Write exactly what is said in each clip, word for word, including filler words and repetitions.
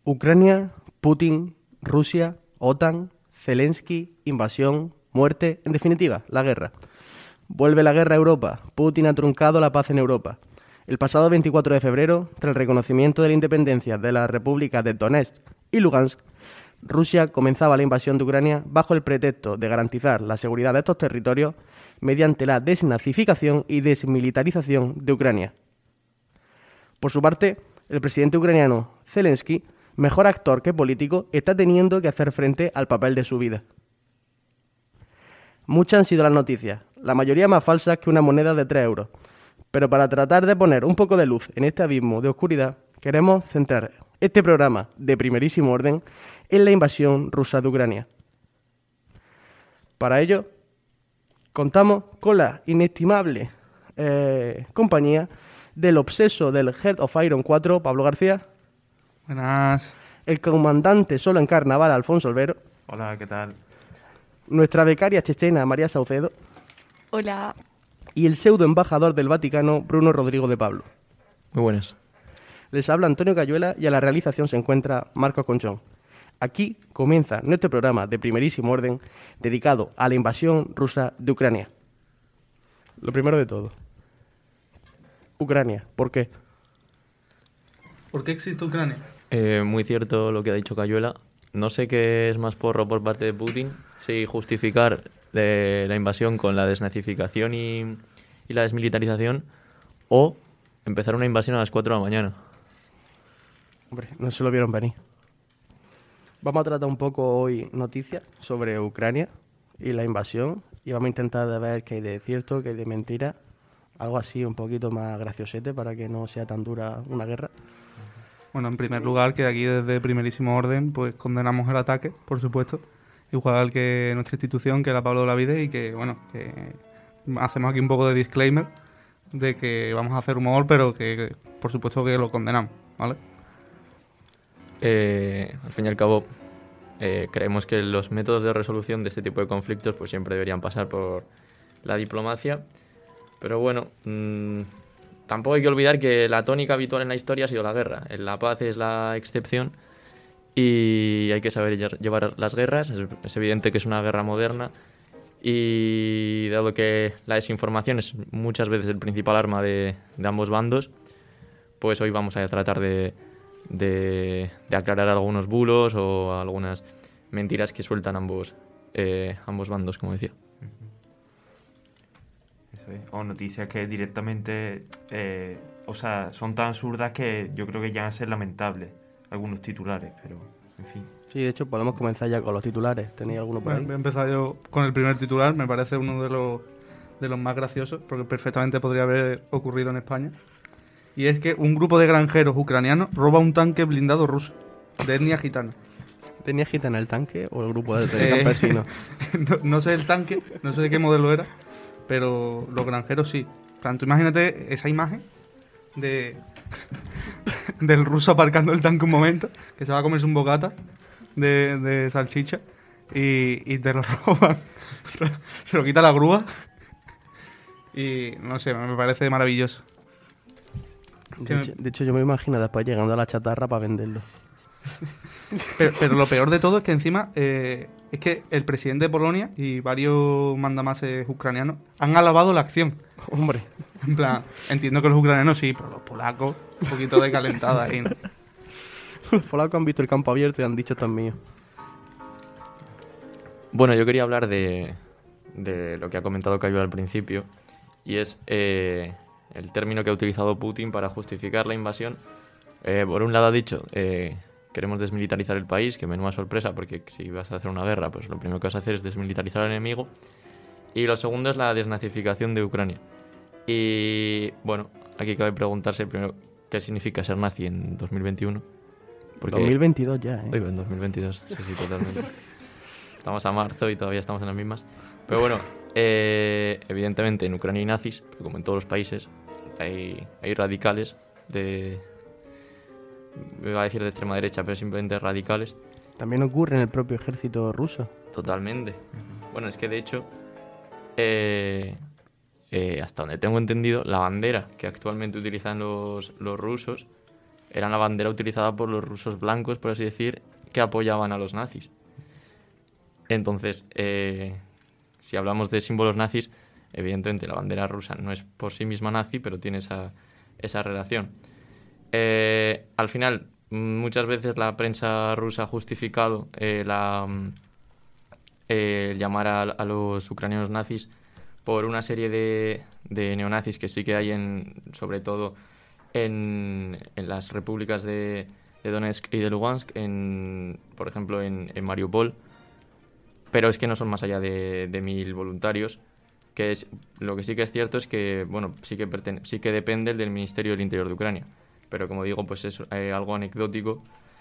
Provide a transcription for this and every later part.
Ucrania, Putin, Rusia, OTAN, Zelensky, invasión, muerte, en definitiva, la guerra. Vuelve la guerra a Europa. Putin ha truncado la paz en Europa. El pasado veinticuatro de febrero, tras el reconocimiento de la independencia de las repúblicas de Donetsk y Lugansk, Rusia comenzaba la invasión de Ucrania bajo el pretexto de garantizar la seguridad de estos territorios mediante la desnazificación y desmilitarización de Ucrania. Por su parte, el presidente ucraniano Zelensky, mejor actor que político, está teniendo que hacer frente al papel de su vida. Muchas han sido las noticias, la mayoría más falsas que una moneda de tres euros. Pero para tratar de poner un poco de luz en este abismo de oscuridad, queremos centrar este programa de primerísimo orden en la invasión rusa de Ucrania. Para ello, contamos con la inestimable eh, compañía del obseso del Heart of Iron cuatro, Pablo García. Buenas. El comandante solo en carnaval, Alfonso Olvero. Hola, ¿qué tal? Nuestra becaria chechena, María Saucedo. Hola. Y el pseudo embajador del Vaticano, Bruno Rodrigo de Pablo. Muy buenas. Les habla Antonio Cayuela y a la realización se encuentra Marcos Conchón. Aquí comienza nuestro programa de primerísimo orden dedicado a la invasión rusa de Ucrania. Lo primero de todo, Ucrania, ¿por qué? ¿Por qué existe Ucrania? Eh, muy cierto lo que ha dicho Cayuela. No sé qué es más porro por parte de Putin, si justificar eh, la invasión con la desnazificación y, y la desmilitarización, o empezar una invasión a las cuatro de la mañana. Hombre, no se lo vieron venir. Vamos a tratar un poco hoy noticias sobre Ucrania y la invasión, y vamos a intentar de ver qué hay de cierto, qué hay de mentira, algo así un poquito más graciosete para que no sea tan dura una guerra. Bueno, en primer lugar, que aquí desde primerísimo orden pues condenamos el ataque, por supuesto, igual que nuestra institución, que es la Pablo Olavide, y que, bueno, que hacemos aquí un poco de disclaimer de que vamos a hacer humor, pero que, por supuesto, que lo condenamos, ¿vale? Eh, al fin y al cabo, eh, creemos que los métodos de resolución de este tipo de conflictos pues siempre deberían pasar por la diplomacia, pero bueno, mmm, tampoco hay que olvidar que la tónica habitual en la historia ha sido la guerra. La paz es la excepción y hay que saber llevar las guerras. Es, es evidente que es una guerra moderna y dado que la desinformación es muchas veces el principal arma de, de ambos bandos, pues hoy vamos a tratar de De, de aclarar algunos bulos o algunas mentiras que sueltan ambos, eh, ambos bandos, como decía. Eso es. O noticias que directamente, eh, o sea, son tan absurdas que yo creo que llegan a ser lamentables algunos titulares, pero en fin. Sí, de hecho podemos comenzar ya con los titulares. ¿Tenéis alguno por Bueno, ahí? voy a empezar yo con el primer titular, me parece uno de los, de los más graciosos, porque perfectamente podría haber ocurrido en España. Y es que un grupo de granjeros ucranianos roba un tanque blindado ruso, de etnia gitana. ¿Tenía gitana el tanque o el grupo de, de Eh, campesinos? no, no sé el tanque, no sé de qué modelo era, pero los granjeros sí. O sea, tú imagínate esa imagen de del ruso aparcando el tanque un momento, que se va a comerse un bocata de, de salchicha y, y te lo roban. Se lo quita la grúa y no sé, me parece maravilloso. De hecho, de hecho, yo me imagino después llegando a la chatarra para venderlo. Pero, pero lo peor de todo es que encima eh, es que el presidente de Polonia y varios mandamases ucranianos han alabado la acción. Hombre. En plan, entiendo que los ucranianos sí, pero los polacos, un poquito de calentada ahí, ¿no? Los polacos han visto el campo abierto y han dicho esto es mío. Bueno, yo quería hablar de, de lo que ha comentado Cayo al principio, y es eh, el término que ha utilizado Putin para justificar la invasión. Eh, por un lado ha dicho, eh, queremos desmilitarizar el país, que menuda sorpresa, porque si vas a hacer una guerra, pues lo primero que vas a hacer es desmilitarizar al enemigo. Y lo segundo es la desnazificación de Ucrania. Y bueno, aquí cabe preguntarse primero qué significa ser nazi en dos mil veintiuno. Porque... dos mil veintidós ya, ¿eh? Oye, en dos mil veintidós, sí, sí, totalmente. Estamos a marzo y todavía estamos en las mismas. Pero bueno, eh, evidentemente en Ucrania hay nazis, pero como en todos los países, hay, hay radicales de... me iba a decir de extrema derecha, pero simplemente radicales. También ocurre en el propio ejército ruso. Totalmente. Bueno, es que de hecho, eh, eh, hasta donde tengo entendido, la bandera que actualmente utilizan los, los rusos eran la bandera utilizada por los rusos blancos, por así decir, que apoyaban a los nazis. Entonces, eh, si hablamos de símbolos nazis, evidentemente la bandera rusa no es por sí misma nazi, pero tiene esa, esa relación. Eh, al final, muchas veces la prensa rusa ha justificado eh, la, eh, llamar a, a los ucranianos nazis por una serie de, de neonazis que sí que hay, en, sobre todo en, en las repúblicas de, de Donetsk y de Lugansk, en, por ejemplo en, en Mariupol, pero es que no son más allá de, de mil voluntarios, que es, lo que sí que es cierto es que, bueno, sí que, pertene- sí que depende del Ministerio del Interior de Ucrania, pero como digo, pues es eh, algo anecdótico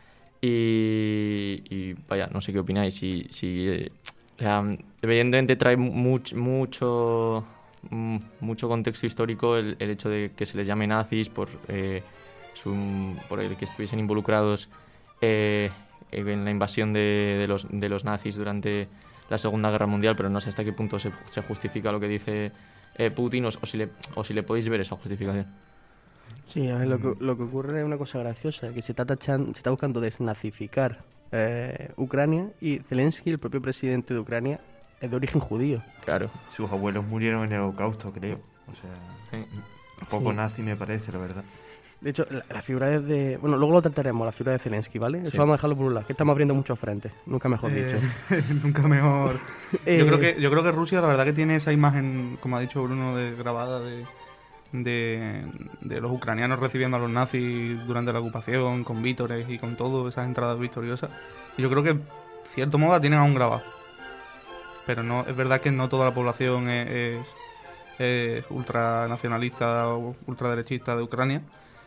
y, y vaya, no sé qué opináis, si, si eh, o sea, evidentemente trae much, mucho, mm, mucho contexto histórico el, el hecho de que se les llame nazis por, eh, su, por el que estuviesen involucrados eh, en la invasión de, de, los, de los nazis durante la Segunda Guerra Mundial, pero no sé hasta qué punto se, se justifica lo que dice eh, Putin o, o, si le, o si le podéis ver esa justificación. Sí, a ver, lo que, lo que ocurre es una cosa graciosa, que se está, tachan- se está buscando desnazificar eh, Ucrania, y Zelensky, el propio presidente de Ucrania, es de origen judío. Claro. Sus abuelos murieron en el Holocausto, creo. O sea, Sí. un poco Sí. nazi me parece, la verdad. De hecho, la, la figura es de... Bueno, luego lo trataremos, la figura de Zelensky, ¿vale? Eso Sí. vamos a dejarlo por un lado, que estamos abriendo muchos frentes, nunca mejor Eh, dicho. Nunca mejor. Eh, Yo creo que yo creo que Rusia, la verdad, que tiene esa imagen, como ha dicho Bruno, de grabada de, de, de los ucranianos recibiendo a los nazis durante la ocupación, con vítores y con todo, esas entradas victoriosas. Y yo creo que, de cierto modo, la tienen aún grabada. Pero no es verdad que no toda la población es, es, es ultranacionalista o ultraderechista de Ucrania.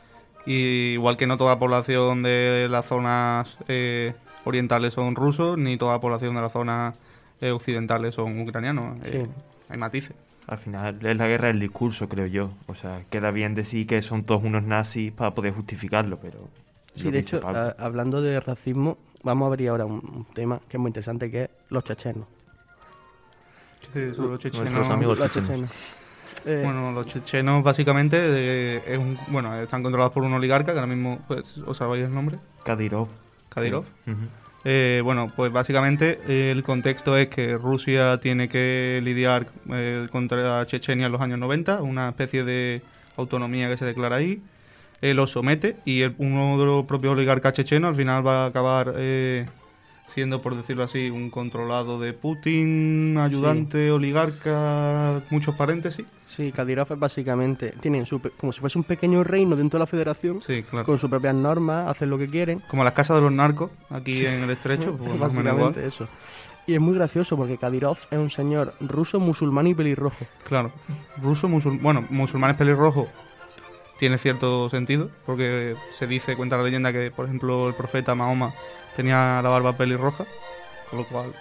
Y igual que no toda la población de las zonas eh, orientales son rusos, ni toda la población de las zonas eh, occidentales son ucranianos. Sí. Eh, hay matices. Al final es la guerra del discurso, creo yo. O sea, queda bien decir que son todos unos nazis para poder justificarlo, pero... Sí, lo de que dice hecho, Pablo. a- hablando de racismo, vamos a abrir ahora un, un tema que es muy interesante, que es los chechenos. Sí, sobre los chechenos. Nuestros amigos Los chechenos. Eh, Bueno, los chechenos básicamente eh, es un, bueno, están controlados por un oligarca, que ahora mismo, pues, ¿os sabéis el nombre? Kadyrov. Kadyrov. Ujú. Eh, bueno, pues básicamente eh, el contexto es que Rusia tiene que lidiar eh, contra Chechenia en los años noventa, una especie de autonomía que se declara ahí, eh, lo somete y el- uno de los propios oligarcas chechenos al final va a acabar eh, siendo, por decirlo así, un controlado de Putin, ayudante, oligarca, muchos paréntesis. sí, Kadyrov es básicamente... Tienen su pe- como si fuese un pequeño reino dentro de la federación, Sí, claro. con sus propias normas, hacen lo que quieren. Como las casas de los narcos aquí en el estrecho, pues, más o menos igual. Básicamente eso. Y es muy gracioso porque Kadyrov es un señor ruso, musulmán y pelirrojo. Claro, ruso, musulmán, bueno, musulmanes pelirrojos tiene cierto sentido, porque se dice, cuenta la leyenda que, por ejemplo, el profeta Mahoma tenía la barba pelirroja, con lo cual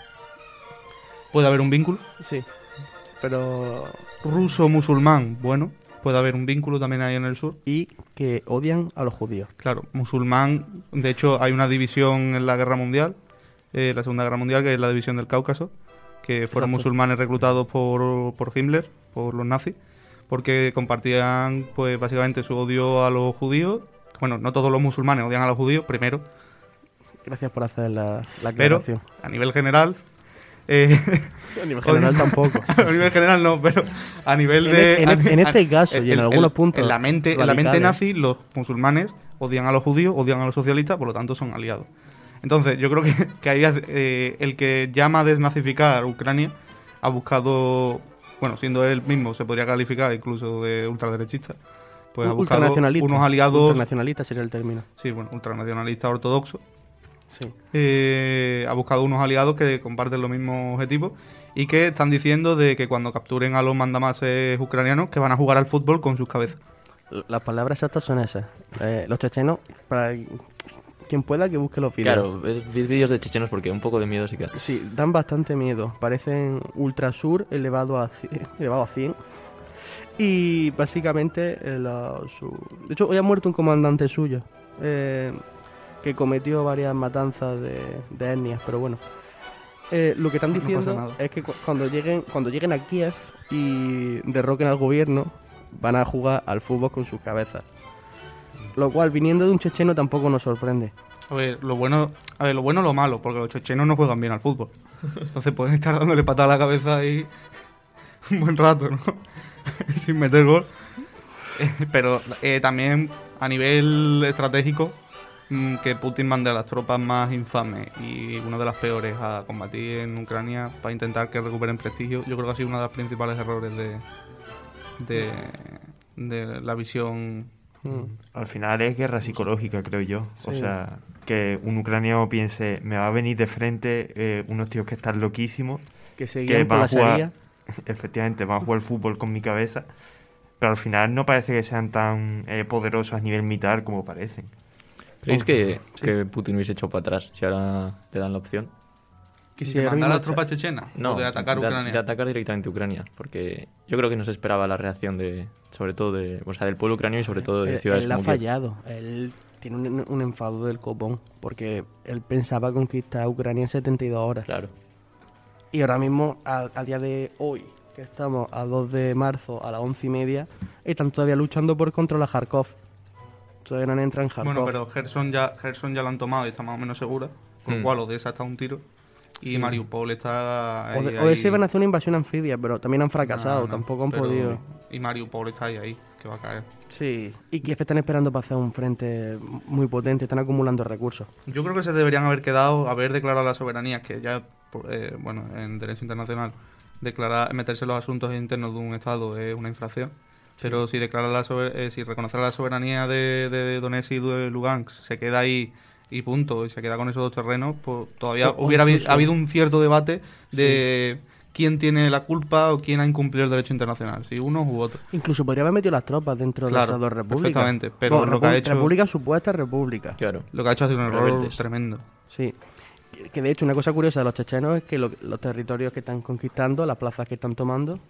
puede haber un vínculo. Sí. Pero... Ruso, musulmán, bueno, puede haber un vínculo también ahí en el sur. Y que odian a los judíos. Claro, musulmán, de hecho hay una división en la Guerra Mundial, eh, la Segunda Guerra Mundial, que es la división del Cáucaso, que fueron Exacto. musulmanes reclutados por, por Himmler, por los nazis, porque compartían pues básicamente su odio a los judíos. Bueno, no todos los musulmanes odian a los judíos, primero, Gracias por hacer la, la pero aclaración. a nivel general... eh, A nivel general tampoco. a nivel general no, pero a nivel En de... e- en e- en a- este caso y en algunos puntos En la mente, en la mente radicales. nazi, los musulmanes odian a los judíos, odian a los socialistas, por lo tanto son aliados. Entonces, yo creo que, que ahí eh, el que llama a desnazificar Ucrania ha buscado, bueno, siendo él mismo, se podría calificar incluso de ultraderechista, pues ha buscado Ultranacionalista. unos aliados, Ultranacionalista sería el término. sí, bueno, ultranacionalista ortodoxo, Sí. eh, ha buscado unos aliados que comparten los mismos objetivos y que están diciendo de que cuando capturen a los mandamases ucranianos que van a jugar al fútbol con sus cabezas. L- Las palabras exactas son esas. Eh, los chechenos, para quien pueda que busque los vídeos. Claro, ved ved vídeos de chechenos porque un poco de miedo sí que da. Sí, dan bastante miedo. Parecen ultrasur elevado a, ci- elevado a cien. Y básicamente, eh, la- su- de hecho, hoy ha muerto un comandante suyo, eh, que cometió varias matanzas de, de etnias, pero bueno. Eh, lo que están No pasa diciendo nada. es que cu- cuando lleguen, cuando lleguen a Kiev y derroquen al gobierno, van a jugar al fútbol con sus cabezas. Lo cual, viniendo de un checheno, tampoco nos sorprende. A ver, lo bueno, a ver, lo bueno o lo malo, porque los chechenos no juegan bien al fútbol. Entonces pueden estar dándole patada a la cabeza ahí un buen rato, ¿no? Sin meter gol. Eh, pero eh, también a nivel estratégico, mmm, que Putin mande a las tropas más infames y una de las peores a combatir en Ucrania para intentar que recuperen prestigio, yo creo que ha sido uno de los principales errores de, de, de la visión. Mm. Al final es guerra psicológica, creo yo. O Sí. sea, que un ucraniano piense, me va a venir de frente eh, unos tíos que están loquísimos, Que se que guían por van la a jugar, sería. efectivamente, van a jugar fútbol con mi cabeza, pero al final no parece que sean tan eh, poderosos a nivel militar como parecen. ¿Creéis que, que Putin hubiese hecho para atrás si ahora le dan la opción? Que ¿De si ahora mandar a mismo las tropas chechenas? No, ¿O de atacar de, Ucrania? de atacar directamente a Ucrania, porque yo creo que no se esperaba la reacción de, sobre todo de, o sea, del pueblo ucraniano y sobre todo de Él, ciudades él ha como Kiev. fallado. Él tiene un, un enfado del copón porque él pensaba conquistar Ucrania en setenta y dos horas. Claro. Y ahora mismo, a, a día de hoy, que estamos a dos de marzo a las once y media, están todavía luchando por controlar Kharkov. Todavía no han entrado en Kharkov. Bueno, pero Gerson ya, Gerson ya lo han tomado y está más o menos segura, con lo Hmm. cual Odessa está a un tiro y Mariupol está ahí, O de, ahí. Odessa iban a hacer una invasión anfibia, pero también han fracasado, No, no, tampoco han pero- podido. Y Mariupol está ahí, ahí, que va a caer. Sí, y Kiev están esperando para hacer un frente muy potente, están acumulando recursos. Yo creo que se deberían haber quedado, haber declarado la soberanía, que ya, por- eh, bueno, en derecho internacional, declarar, meterse en los asuntos internos de un Estado es una infracción. Pero si declara la sober- eh, si reconocer la soberanía de, de Donetsk y de Lugansk, se queda ahí y punto, y se queda con esos dos terrenos, pues todavía O- o hubiera habi- incluso- habido un cierto debate de quién tiene la culpa o quién ha incumplido el derecho internacional, si uno u otro. Incluso podría haber metido las tropas dentro de Claro, esas dos repúblicas. perfectamente, pero Bueno, lo que ha repu- hecho- República supuesta, república. Claro. Lo que ha hecho ha sido un error Rebeldes. tremendo. Sí. Que, que de hecho una cosa curiosa de los chechenos es que lo- los territorios que están conquistando, las plazas que están tomando,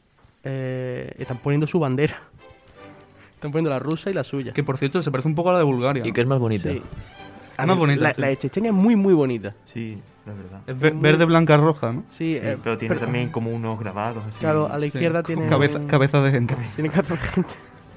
eh, están poniendo su bandera. Están poniendo la rusa y la suya. Que por cierto se parece un poco a la de Bulgaria. Y ¿no? que es más bonita. Sí. Es más bonita, La, sí. la de Chechenia es muy, muy bonita. Sí, la verdad. Es ve- verde, blanca, roja, ¿no? Sí, Sí, eh, pero tiene también como unos grabados así. Claro, a la Sí, izquierda con tiene. cabeza, cabeza de gente. Tiene cabeza de gente.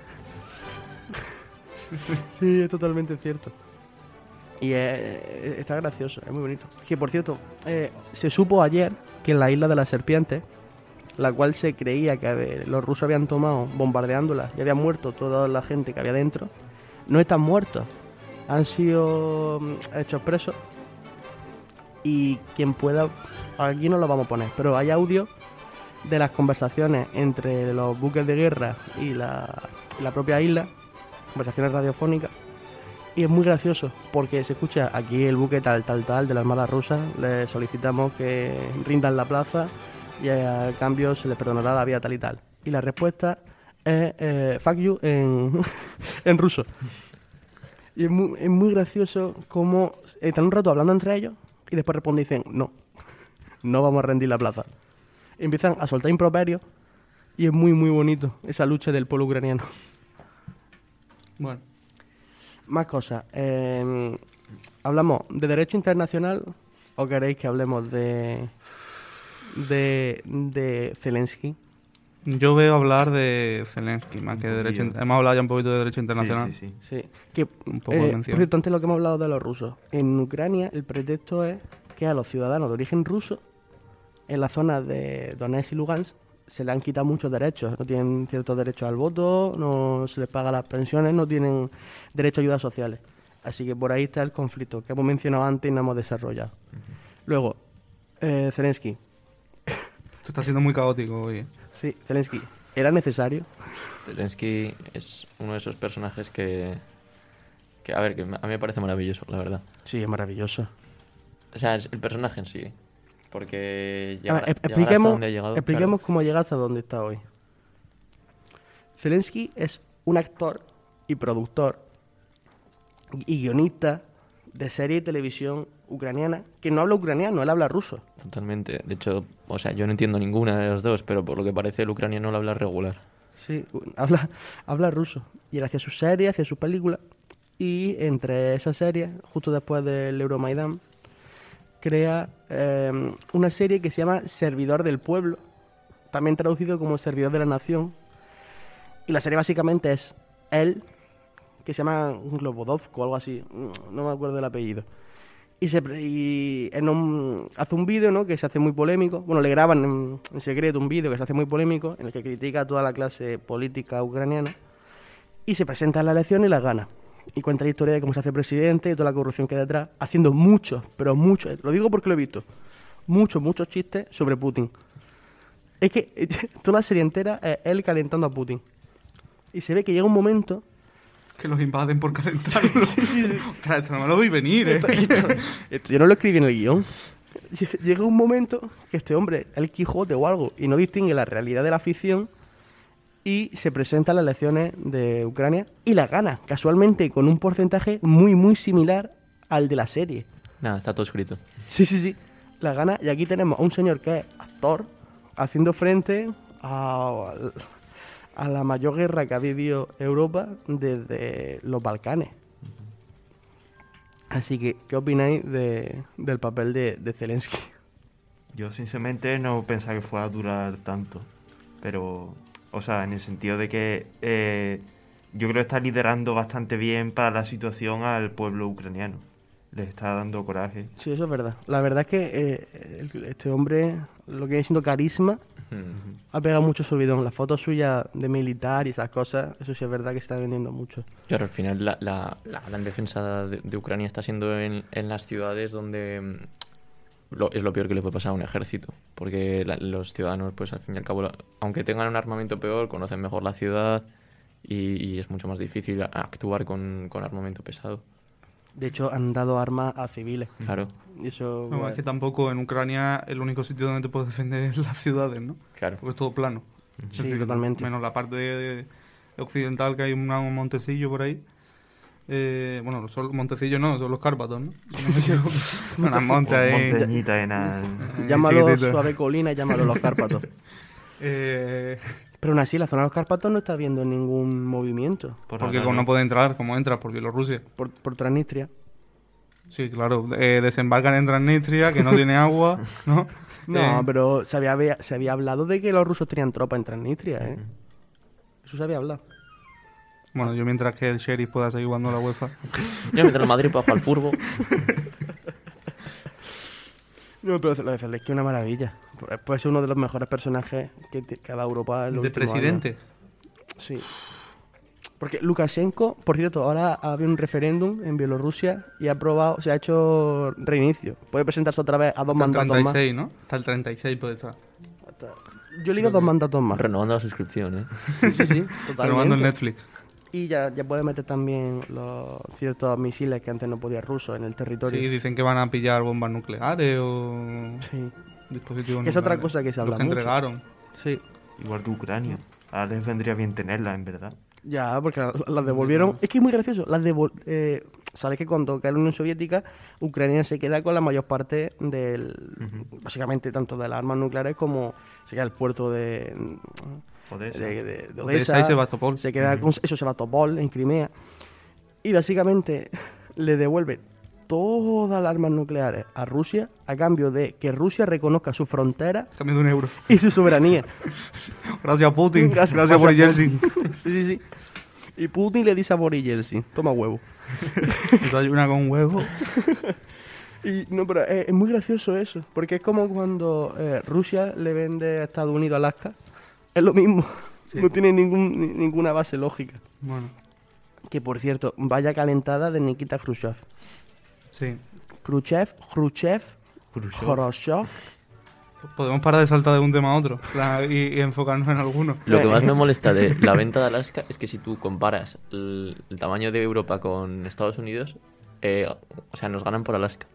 Sí, es totalmente cierto. Y eh, está gracioso, es muy bonito. Que por cierto, eh, se supo ayer que en la isla de las serpientes, la cual se creía que a ver, los rusos habían tomado bombardeándola y había muerto toda la gente que había dentro, no están muertos. Han sido mm, hechos presos. Y quien pueda, aquí no lo vamos a poner, pero hay audio de las conversaciones entre los buques de guerra y la, y la propia isla, conversaciones radiofónicas, y es muy gracioso porque se escucha aquí el buque tal, tal, tal de la Armada Rusa, le solicitamos que rindan la plaza y a cambio se les perdonará la vida tal y tal. Y la respuesta es eh, fuck you en, en ruso. Y es muy, es muy gracioso cómo están un rato hablando entre ellos y después responden y dicen no, no vamos a rendir la plaza. Empiezan a soltar improperios y es muy muy bonito esa lucha del pueblo ucraniano. Bueno, Más cosas. eh, ¿Hablamos de derecho internacional o queréis que hablemos de de, de Zelensky? yo veo hablar de Zelensky más que de derecho. poquillo. Hemos hablado ya un poquito de derecho Sí, internacional. sí, sí. Sí. Que, Un poco de eh, mención. por cierto, antes lo que hemos hablado de los rusos. En Ucrania el pretexto es que a los ciudadanos de origen ruso, en la zona de Donetsk y Lugansk, se le han quitado muchos derechos. No tienen ciertos derechos al voto, no se les paga las pensiones, no tienen derecho a ayudas sociales. Así que por ahí está el conflicto que hemos mencionado antes y no hemos desarrollado. Luego, eh, Zelensky. Esto está siendo muy caótico hoy. ¿eh? Sí, Zelensky. ¿Era necesario? Zelensky es uno de esos personajes que, que, a ver, que a mí me parece maravilloso, la verdad. Sí, es maravilloso. O sea, es el personaje en sí, porque A llegar, ver, ep- llegar hasta expliquemos donde ha llegado. expliquemos cómo ha llegado hasta donde está hoy. Zelensky es un actor y productor y guionista de serie y televisión ucraniana que no habla ucraniano, él habla ruso. claro, totalmente. De hecho, o sea, yo no entiendo ninguna de los dos, pero por lo que parece el ucraniano lo habla regular. Sí, habla, habla ruso. Y él hacía sus series, hacía sus películas. Y entre esas series, justo después del Euromaidan, crea eh, una serie que se llama Servidor del Pueblo, también traducido como Servidor de la Nación. Y la serie básicamente es él que se llama Globodovko o algo así, no me acuerdo del apellido. Y, se, y en un, hace un vídeo, ¿no?, que se hace muy polémico. Bueno, le graban en, en secreto un vídeo que se hace muy polémico, en el que critica a toda la clase política ucraniana. Y se presenta en la elección y la gana. Y cuenta la historia de cómo se hace presidente y toda la corrupción que hay detrás, haciendo muchos, pero muchos, lo digo porque lo he visto, muchos, muchos chistes sobre Putin. Es que toda la serie entera es él calentando a Putin. Y se ve que llega un momento... Que los invaden por calentarlo. Sí, sí, sí. Ostras, esto no me lo vi venir, ¿eh? Esto, esto- esto yo no lo escribí en el guión. Llega un momento que este hombre es el Quijote o algo y no distingue la realidad de la ficción y se presenta a las elecciones de Ucrania y la gana, casualmente con un porcentaje muy, muy similar al de la serie. Nada, está todo escrito. Sí, sí, sí. La gana. Y aquí tenemos a un señor que es actor haciendo frente a, a la mayor guerra que ha vivido Europa desde los Balcanes. Así que, ¿qué opináis de, del papel de, de Zelensky? Yo sinceramente no pensaba que fuera a durar tanto, pero, o sea, en el sentido de que eh, yo creo que está liderando bastante bien para la situación al pueblo ucraniano. Les está dando coraje. Sí, eso es verdad. La verdad es que eh, el- este hombre, lo que viene siendo carisma, Mm. ha pegado mucho subidón. Las fotos suyas de militar y esas cosas, eso sí es verdad que se está vendiendo mucho. Claro, al final la, la, la gran defensa de, de Ucrania está siendo en, en las ciudades donde mm, lo- es lo peor que le puede pasar a un ejército. Porque la- los ciudadanos, pues al fin y al cabo, la- aunque tengan un armamento peor, conocen mejor la ciudad y, y es mucho más difícil a- actuar con, con armamento pesado. De hecho, han dado armas a civiles. Claro, Y eso... No, bueno, es que tampoco en Ucrania el único sitio donde te puedes defender es las ciudades, ¿no? claro. Porque es todo plano. Es Sí, totalmente. Menos la parte de- occidental, que hay una- un montecillo por ahí. Eh, bueno, son montecillos no, son los Cárpatos, ¿no? Unas montes ahí. Montañita en la- Llámalo chiquitito. suave colina y llámalo los Cárpatos. Eh, Pero aún así, la zona de los Cárpatos no está habiendo ningún movimiento por porque ahora como no. no puede entrar, como entra por Bielorrusia. por, por Transnistria. Sí, claro. Eh, desembarcan en Transnistria, que no tiene agua, ¿no? No, Eh, pero se había, se había hablado de que los rusos tenían tropa en Transnistria, ¿eh? Eso se había hablado. Bueno, yo mientras que el Sheriff pueda seguir jugando a la UEFA. Yo me el Madrid para jugar al furbo. No, pero lo de Zelensky es una maravilla. Puede ser uno de los mejores personajes que, te- que ha dado Europa en los De últimos presidentes. años. Sí. Porque Lukashenko, por cierto, ahora ha habido un referéndum en Bielorrusia y ha aprobado, se ha hecho reinicio. Puede presentarse otra vez a dos Hasta el mandatos treinta y más. seis, ¿no? Hasta el treinta y seis puede estar. Hasta- Yo he leído dos mandatos más. Renovando la suscripción, ¿eh? Sí, sí, sí, Renovando totalmente. en Netflix. Y ya, ya puede meter también los ciertos misiles que antes no podía ruso en el territorio. Sí, dicen que van a pillar bombas nucleares o Sí, dispositivos Que es otra nucleares. cosa que se habla Los que mucho. entregaron. sí. Igual que Ucrania. Ahora les vendría bien tenerla, en verdad. Ya, porque la- las devolvieron. Es que es muy gracioso. Las devol eh, Sabes que cuando cae la Unión Soviética, Ucrania se queda con la mayor parte del. Básicamente, tanto de las armas nucleares como se queda el puerto de. Odessa. de, de- de Odessa Odessa. y Sebastopol. Se queda con eso, Sebastopol, en Crimea. Y básicamente le devuelve todas las armas nucleares a Rusia a cambio de que Rusia reconozca su frontera Cambio de un euro. y su soberanía. Gracias Putin. Gracias- Gracias, por gracias, Yeltsin. Sí, sí, sí. Y Putin le dice a Boris Yeltsin, toma huevo. Desayuna con huevo. Y no, pero es, es muy gracioso eso, porque es como cuando eh, Rusia le vende a Estados Unidos Alaska. Es lo mismo. Sí. No tiene ningún, ni- ninguna base lógica. Bueno, Que por cierto, vaya calentada de Nikita Khrushchev. sí. Khrushchev, Khrushchev, Khrushchev. Khrushchev. Podemos parar de saltar de un tema a otro plan, y, y enfocarnos en alguno. Lo que más me molesta de la venta de Alaska es que si tú comparas el, el tamaño de Europa con Estados Unidos, eh, o sea, nos ganan por Alaska.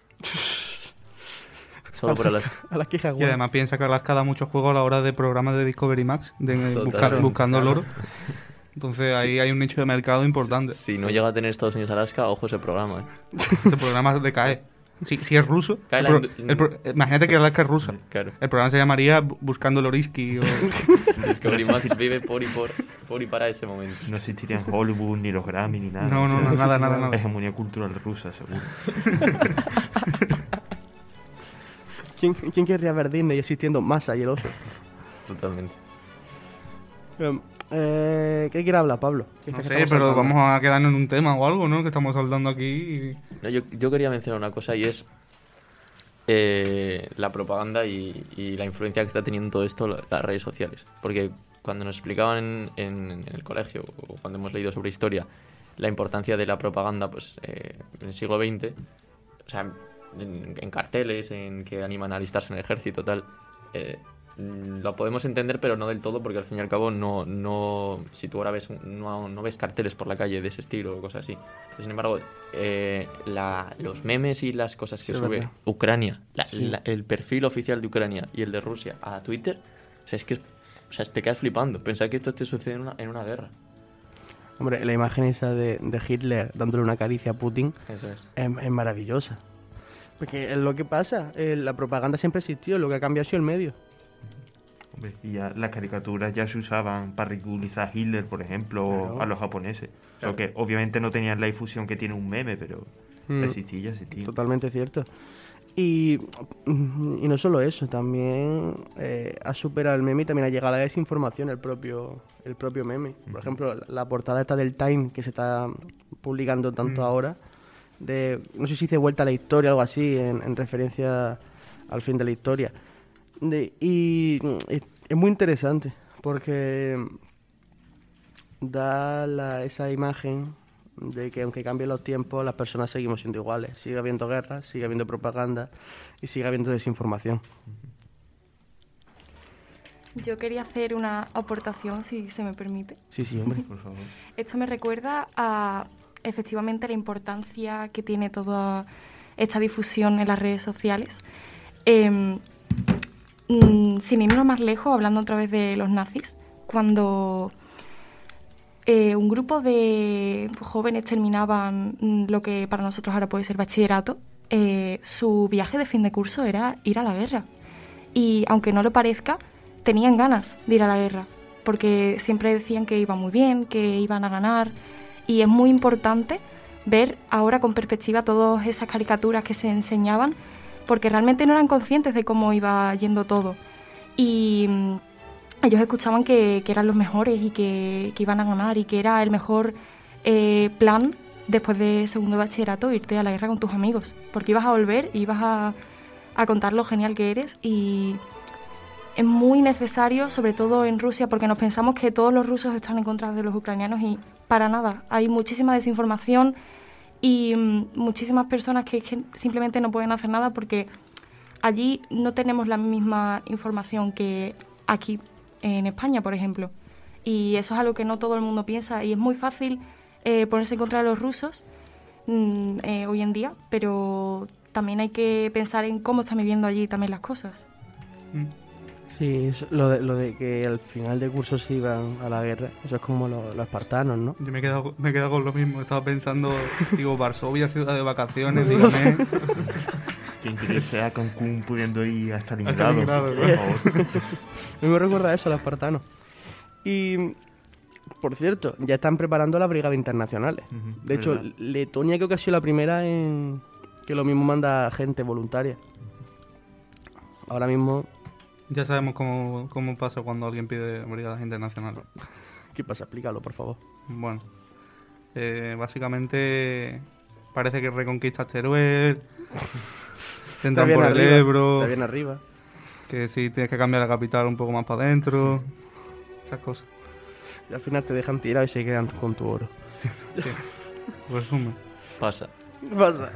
Solo por Alaska. A las quejas, Y además piensa que Alaska da muchos juegos a la hora de programas de Discovery Max, de Total. buscar, buscando el oro. Entonces ahí hay un nicho de mercado importante. Si no llega a tener Estados Unidos Alaska, ojo ese programa. ¿eh? Ese programa decae. Si, si es ruso, Cae el la pro- indu- el pro- imagínate que Alaska es rusa. Claro. El programa se llamaría Bu- Buscando Loriski. O... Discovery Max vive por y por, por y para ese momento. No existirían Hollywood, ni los Grammy, ni nada. No, no, O sea, no, nada, nada, nada. Hegemonía cultural rusa, seguro. ¿Quién, ¿Quién querría ver Disney existiendo Massa y el oso? Totalmente. Em, Eh, ¿Qué quiere hablar, Pablo? ¿Qué No es que sé, estamos pero saltando? vamos a quedarnos en un tema o algo, ¿no? Que estamos hablando aquí y... No, yo, yo quería mencionar una cosa y es eh, la propaganda y, y la influencia que está teniendo todo esto la- las redes sociales. Porque cuando nos explicaban en, en- en el colegio o cuando hemos leído sobre historia la importancia de la propaganda pues eh, en el siglo veinte, o sea, en, en carteles, en que animan a alistarse en el ejército, tal, eh, mm, lo podemos entender, pero no del todo, porque al fin y al cabo no, no si tú ahora ves, un- no, no ves carteles por la calle de ese estilo o cosas así. Sin embargo, eh, la- los memes y las cosas que Sí, es sube verdad. Ucrania, la- Sí. la- el perfil oficial de Ucrania y el de Rusia a Twitter, o sea, es que o sea, te quedas flipando. Pensar que esto te sucede en una, en una guerra. Hombre, la imagen esa de, de Hitler dándole una caricia a Putin Eso es. es, es maravillosa. Porque es lo que pasa, eh, la propaganda siempre existió, lo que ha cambiado ha sido el medio. Hombre, y ya las caricaturas ya se usaban para ridiculizar a Hitler, por ejemplo, Claro. o a los japoneses. Claro. Lo que obviamente no tenían la difusión que tiene un meme, pero Mm. existía, ya existía. Totalmente cierto. Y, y no solo eso, también eh, ha superado el meme y también ha llegado a la desinformación el propio, el propio meme. Por Ujú. ejemplo, la, la portada esta del Time que se está publicando tanto Mm. ahora, de no sé si dice vuelta a la historia o algo así, en, en referencia al fin de la historia. De- y es, es muy interesante porque da la- esa imagen de que aunque cambien los tiempos, las personas seguimos siendo iguales. Sigue habiendo guerra, sigue habiendo propaganda y sigue habiendo desinformación. Yo quería hacer una aportación, si se me permite. Sí, sí, hombre. Por favor. Esto me recuerda a efectivamente la importancia que tiene toda esta difusión en las redes sociales. Eh, mm, sin irnos más lejos, hablando otra vez de los nazis, cuando eh, un grupo de jóvenes terminaban mm, lo que para nosotros ahora puede ser bachillerato, eh, su viaje de fin de curso era ir a la guerra. Y aunque no lo parezca, tenían ganas de ir a la guerra, porque siempre decían que iba muy bien, que iban a ganar, y es muy importante ver ahora con perspectiva todas esas caricaturas que se enseñaban, porque realmente no eran conscientes de cómo iba yendo todo. Y mm, ellos escuchaban que, que eran los mejores y que, que iban a ganar y que era el mejor eh, plan después de segundo de bachillerato irte a la guerra con tus amigos, porque ibas a volver y ibas a, a contar lo genial que eres. Y es muy necesario, sobre todo en Rusia, porque nos pensamos que todos los rusos están en contra de los ucranianos y para nada. Hay muchísima desinformación y mm, muchísimas personas que, que simplemente no pueden hacer nada porque allí no tenemos la misma información que aquí en España, por ejemplo. Y eso es algo que no todo el mundo piensa y es muy fácil eh, ponerse en contra de los rusos mm, eh, hoy en día, pero también hay que pensar en cómo están viviendo allí también las cosas. Mm. Sí, es lo de, lo de que al final de curso se iban a la guerra. Eso es como lo- los espartanos, ¿no? Yo me he quedado, me he quedado con lo mismo. Estaba pensando, digo, Varsovia, ciudad de vacaciones, dígame. Quien quiere sea Cancún pudiendo ir a Stalingrado. Stalingrado, por ¿verdad? favor. A mí me recuerda eso, los espartanos. Y, por cierto, ya están preparando las brigadas internacionales. Ujú, De hecho, verdad. Letonia creo que ha sido la primera en que lo mismo manda gente voluntaria. Ahora mismo, Ya sabemos cómo, cómo pasa cuando alguien pide brigadas internacionales. ¿qué pasa? Explícalo, por favor. Bueno, eh, básicamente parece que reconquistas Teruel, te entran bien por el arriba, Ebro, Está bien arriba. que si tienes que cambiar la capital un poco más para adentro, esas cosas. Y al final te dejan tirado y se quedan con tu oro. Sí, resumen. Pasa. ¿Qué pasa?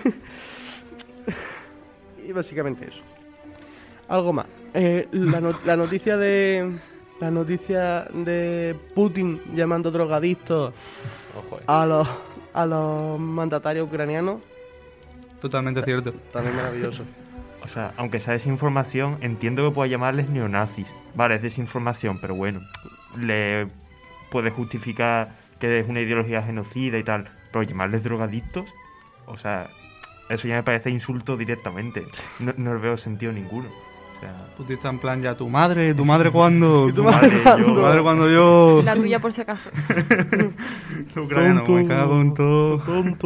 Y básicamente eso. Algo más. Eh, la, no- la noticia de... La noticia de Putin llamando drogadictos Ojo, eh. a los, a los mandatarios ucranianos, Totalmente cierto. también maravilloso. O sea, aunque sea desinformación, entiendo que pueda llamarles neonazis. Vale, es desinformación, pero bueno, le puede justificar que es una ideología genocida y tal, pero llamarles drogadictos, o sea, eso ya me parece insulto directamente. No, no le veo sentido ninguno. O sea, Putin está en plan ya, ¿tu madre? ¿Tu madre cuándo? ¿Y tu madre yo, cuándo? ¿Tu madre cuando yo? La tuya por si acaso. Ucraniano, me cago en todo. Tonto.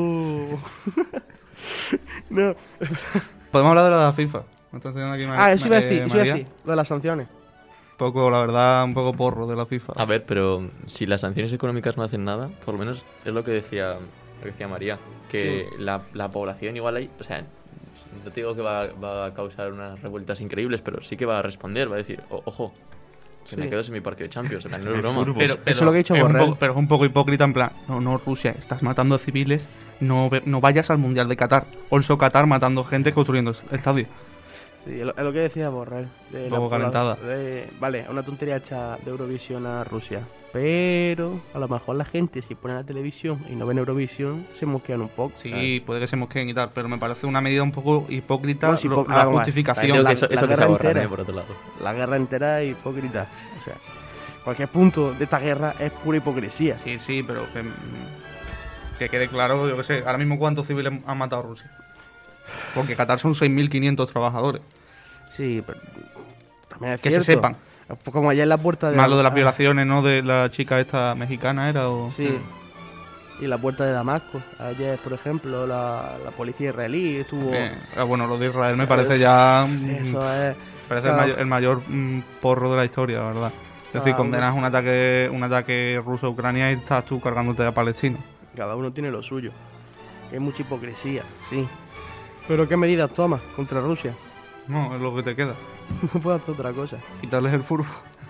No. Podemos hablar de la FIFA. Me está enseñando aquí Ma- Ah, eso iba a eh, decir, eso iba a María. decir, lo de las sanciones. Un poco, la verdad, un poco porro de la FIFA. A ver, pero si las sanciones económicas no hacen nada, por lo menos es lo que decía, lo que decía María, que la, la población igual ahí, o sea, no te digo que va, va a causar unas revueltas increíbles, pero sí que va a responder, va a decir, "O- ojo, que Sí. me quedo sin mi partido de Champions, o sea, no es El broma". fútbol. Pero, Eso es lo que ha dicho es un Borrell. poco- pero es un poco hipócrita en plan, no, no, Rusia, estás matando a civiles, no, ve- no vayas al Mundial de Qatar. Also Qatar matando gente construyendo est- estadios. Sí, es lo, es lo que decía Borrell. De Un poco calentada. de- vale, una tontería hecha de Eurovisión a Rusia. Pero a lo mejor la gente, si pone la televisión y no ven Eurovisión, se mosquean un poco. Sí, puede que se mosqueen y tal, pero me parece una medida un poco hipócrita No, sí, lo- hipo- la ah, vamos, justificación. Digo la- que eso, la eso que guerra se ahorran, entera. eh, por otro lado. La guerra entera es hipócrita. O sea, cualquier punto de esta guerra es pura hipocresía. Sí, sí, pero que, mm, que quede claro, yo qué sé, ahora mismo cuántos civiles han matado a Rusia. Porque Qatar son seis mil quinientos trabajadores. Sí, pero también es Que se cierto. sepan. Pues como allá en la puerta de Más lo de las ah, violaciones, ¿no? De la chica esta mexicana, ¿era? O... Sí. Y la puerta de Damasco. Ayer, por ejemplo, la, la policía israelí estuvo... Eh, ah, bueno, lo de Israel me parece ya... mm, Eso es... parece el cada- mayor, el mayor mm, porro de la historia, la verdad. Es Cada decir, uno- condenas un ataque un ataque ruso a Ucrania y estás tú cargándote a Palestina. Cada uno tiene lo suyo. Hay mucha hipocresía, sí. Pero ¿qué medidas tomas contra Rusia? No, es lo que te queda. No puedo hacer otra cosa. Quitarles el furbo.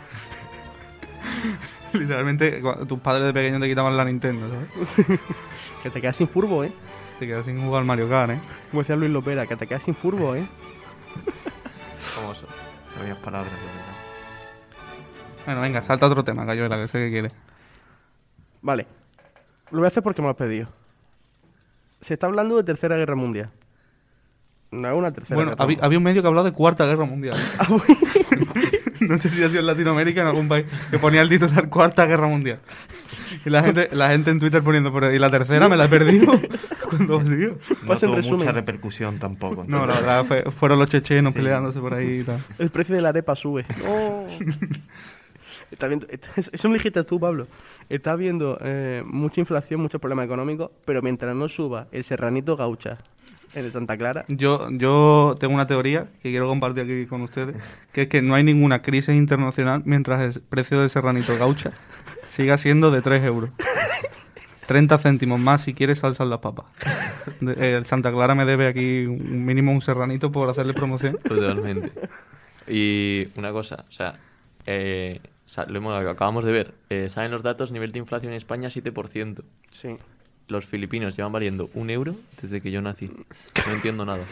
Literalmente, cua- tus padres de pequeño te quitaban la Nintendo, ¿sabes? Que te quedas sin furbo, ¿eh? Te quedas sin jugar al Mario Kart, ¿eh? Como decía Luis Lopera, que te quedas sin furbo, ¿eh? Famoso. Sabias palabras, de verdad. Bueno, venga, salta otro tema, Cayuela, que sé que quiere. Vale. Lo voy a hacer porque me lo has pedido. Se está hablando de Tercera Guerra Mundial. No es una tercera Bueno, guerra había, había un medio que hablaba de Cuarta Guerra Mundial. No sé si ha sido en Latinoamérica, en algún país, que ponía el titular Cuarta Guerra Mundial. Y la gente, la gente en Twitter poniendo por ahí, y la tercera me la he perdido. Cuando tío. No Pues en tuvo resumen. mucha repercusión tampoco. No, la entonces- verdad, fue- fueron los chechenos Sí. peleándose por ahí y tal. El precio de la arepa sube. No. Está viendo, está- eso me dijiste tú, Pablo. Está habiendo eh, mucha inflación, muchos problemas económicos, pero mientras no suba el serranito gaucha en el Santa Clara, Yo, yo tengo una teoría que quiero compartir aquí con ustedes, que es que no hay ninguna crisis internacional mientras el precio del serranito gaucha siga siendo de tres euros. treinta céntimos más si quieres salsa en las papas. De- eh, el Santa Clara me debe aquí un mínimo un serranito por hacerle promoción. Totalmente. Y una cosa, o sea, eh, sa- lo hemos- acabamos de ver, eh, salen los datos, nivel de inflación en España siete por ciento. sí. Los filipinos llevan valiendo un euro desde que yo nací. No entiendo nada.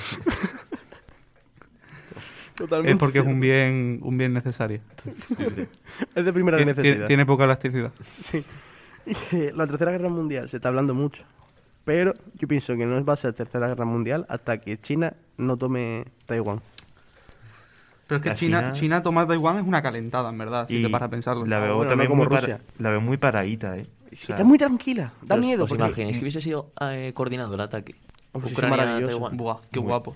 Totalmente. Es porque es un bien, un bien necesario. Es de primera Tiene, necesidad. tiene- tiene poca elasticidad. Sí. Y que la Tercera Guerra Mundial se está hablando mucho. Pero yo pienso que no va a ser Tercera Guerra Mundial hasta que China no tome Taiwán. Pero es que La China, China- China tomar Taiwán es una calentada, en verdad, si Y te paras a pensarlo. La Ah, veo bueno, también no como muy, para- Rusia. la veo muy paradita, ¿eh? O Es que sea, está muy tranquila. Da ¿Os- miedo. ¿Os porque- imagináis que hubiese sido eh, coordinado el ataque? Pues sí, Ucrania, maravilloso. Taiwán. Buah, qué Muy- guapo.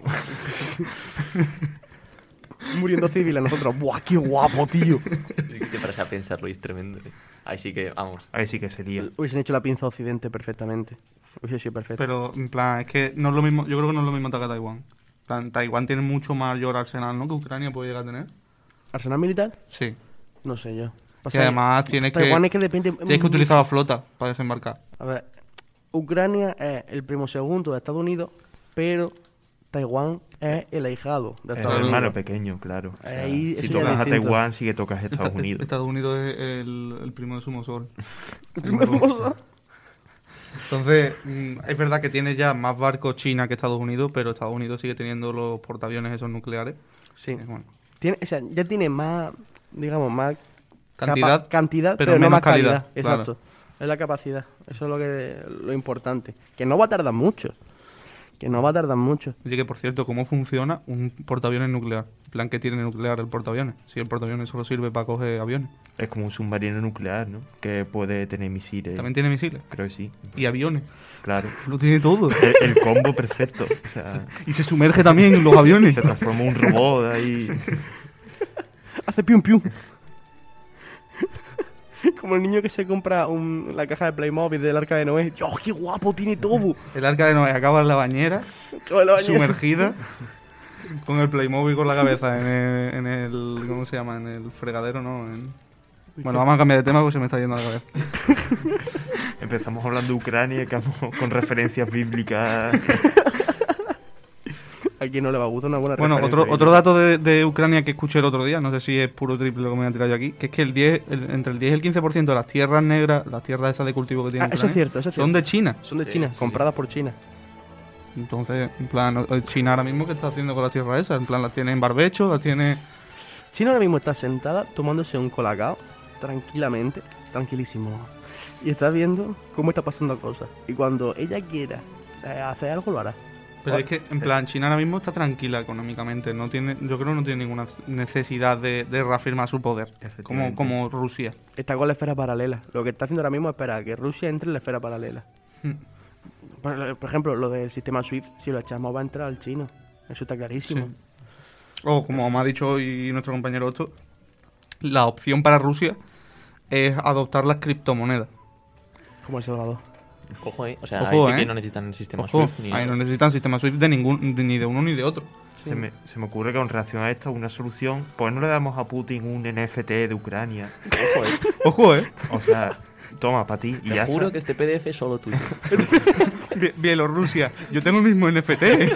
Muriendo civiles nosotros. ¡Buah, qué guapo, tío! Que te paras a pensarlo y es tremendo. eh. Ahí sí que, vamos. Ahí sí que sería. Hubiesen hecho la pinza occidente perfectamente. Hubiese sido perfecto. Pero, en plan, es que no es lo mismo, yo creo que no es lo mismo atacar a Taiwán. En plan, Taiwán tiene mucho mayor arsenal, ¿no? Que Ucrania puede llegar a tener. ¿Arsenal militar? Sí. No sé yo. Que además tienes que, Taiwán es que depende... tienes que utilizar la flota para desembarcar. A ver, Ucrania es el primo segundo de Estados Unidos, pero Taiwán es el ahijado de Es Estados el Unidos. hermano pequeño, claro. O sea, Ahí, si eso ya tocas es a distinto. Taiwán, sí que tocas a Estados Esta- Unidos. Estados Unidos es el, el primo de Sumosol. Vamos a- Entonces, mm, es verdad que tiene ya más barcos China que Estados Unidos, pero Estados Unidos sigue teniendo los portaaviones esos nucleares. Sí. Eh, bueno, Tiene, o sea, ya tiene más, digamos, más cantidad, capa- cantidad pero pero, no menos más calidad. calidad, claro. Exacto. Es la capacidad. Eso es lo que lo importante. Que no va a tardar mucho. Que no va a tardar mucho. Oye, que por cierto, ¿cómo funciona un portaaviones nuclear? En plan, ¿qué tiene nuclear el portaaviones? Si el portaaviones solo sirve para coger aviones. Es como un submarino nuclear, ¿no? Que puede tener misiles. También tiene misiles. Creo que sí. Y aviones. Claro. Lo tiene todo. El, el combo perfecto. O sea, Y se sumerge también en los aviones. se transforma en un robot ahí. Hace pium pium. Como el niño que se compra un- la caja de Playmobil del Arca de Noé. ¡Dios, qué guapo! Tiene todo. El arca de Noé acaba en la bañera, Como en la bañera. sumergida. Con el Playmobil con la cabeza en el, en el... ¿Cómo se llama? En el fregadero, ¿no? En... Bueno, vamos a cambiar de tema porque se me está yendo la cabeza. Empezamos hablando de Ucrania y quedamos con referencias bíblicas. A quien no le va a gustar una buena Bueno, referencia, otro, otro dato de, de Ucrania que escuché el otro día, no sé si es puro triple lo que me voy a tirar yo aquí, que es que el diez, el- entre el diez y el quince por ciento de las tierras negras, las tierras esas de cultivo que tiene Ah, eso es Ucrania, cierto, eso es son cierto. de China. Son de Sí, China, sí, compradas por China. Entonces, en plan, China ahora mismo, ¿qué está haciendo con las tierras esas? En plan, las tiene en barbecho, las tiene... China ahora mismo está sentada tomándose un colacao tranquilamente, tranquilísimo. Y está viendo cómo está pasando cosas. Y cuando ella quiera eh, hacer algo, lo hará. Pero es que, en plan, China ahora mismo está tranquila económicamente. No tiene, yo creo que no tiene ninguna necesidad de, de reafirmar su poder. Como, Efectivamente. como Rusia. Está con la esfera paralela. Lo que está haciendo ahora mismo es esperar a que Rusia entre en la esfera paralela. Hmm. Por, por ejemplo, lo del sistema SWIFT, si lo echamos va a entrar al chino. Eso está clarísimo. Sí. O, como me ha dicho hoy nuestro compañero Otto, la opción para Rusia es adoptar las criptomonedas. Como El Salvador. Ojo, ¿eh? O sea, Ojo, ahí sí ¿eh? que no necesitan sistema Ojo, Swift ni ahí nada. no necesitan sistema SWIFT de ningún, de- ni de uno ni de otro. Se me, se me ocurre que con relación a esto, una solución, pues no le damos a Putin un N F T de Ucrania. Ojo, ¿eh? Ojo, eh. O sea, toma, para ti y Te ya juro está. que este P D F es solo tuyo. Bie- Bielorrusia. Yo tengo el mismo N F T.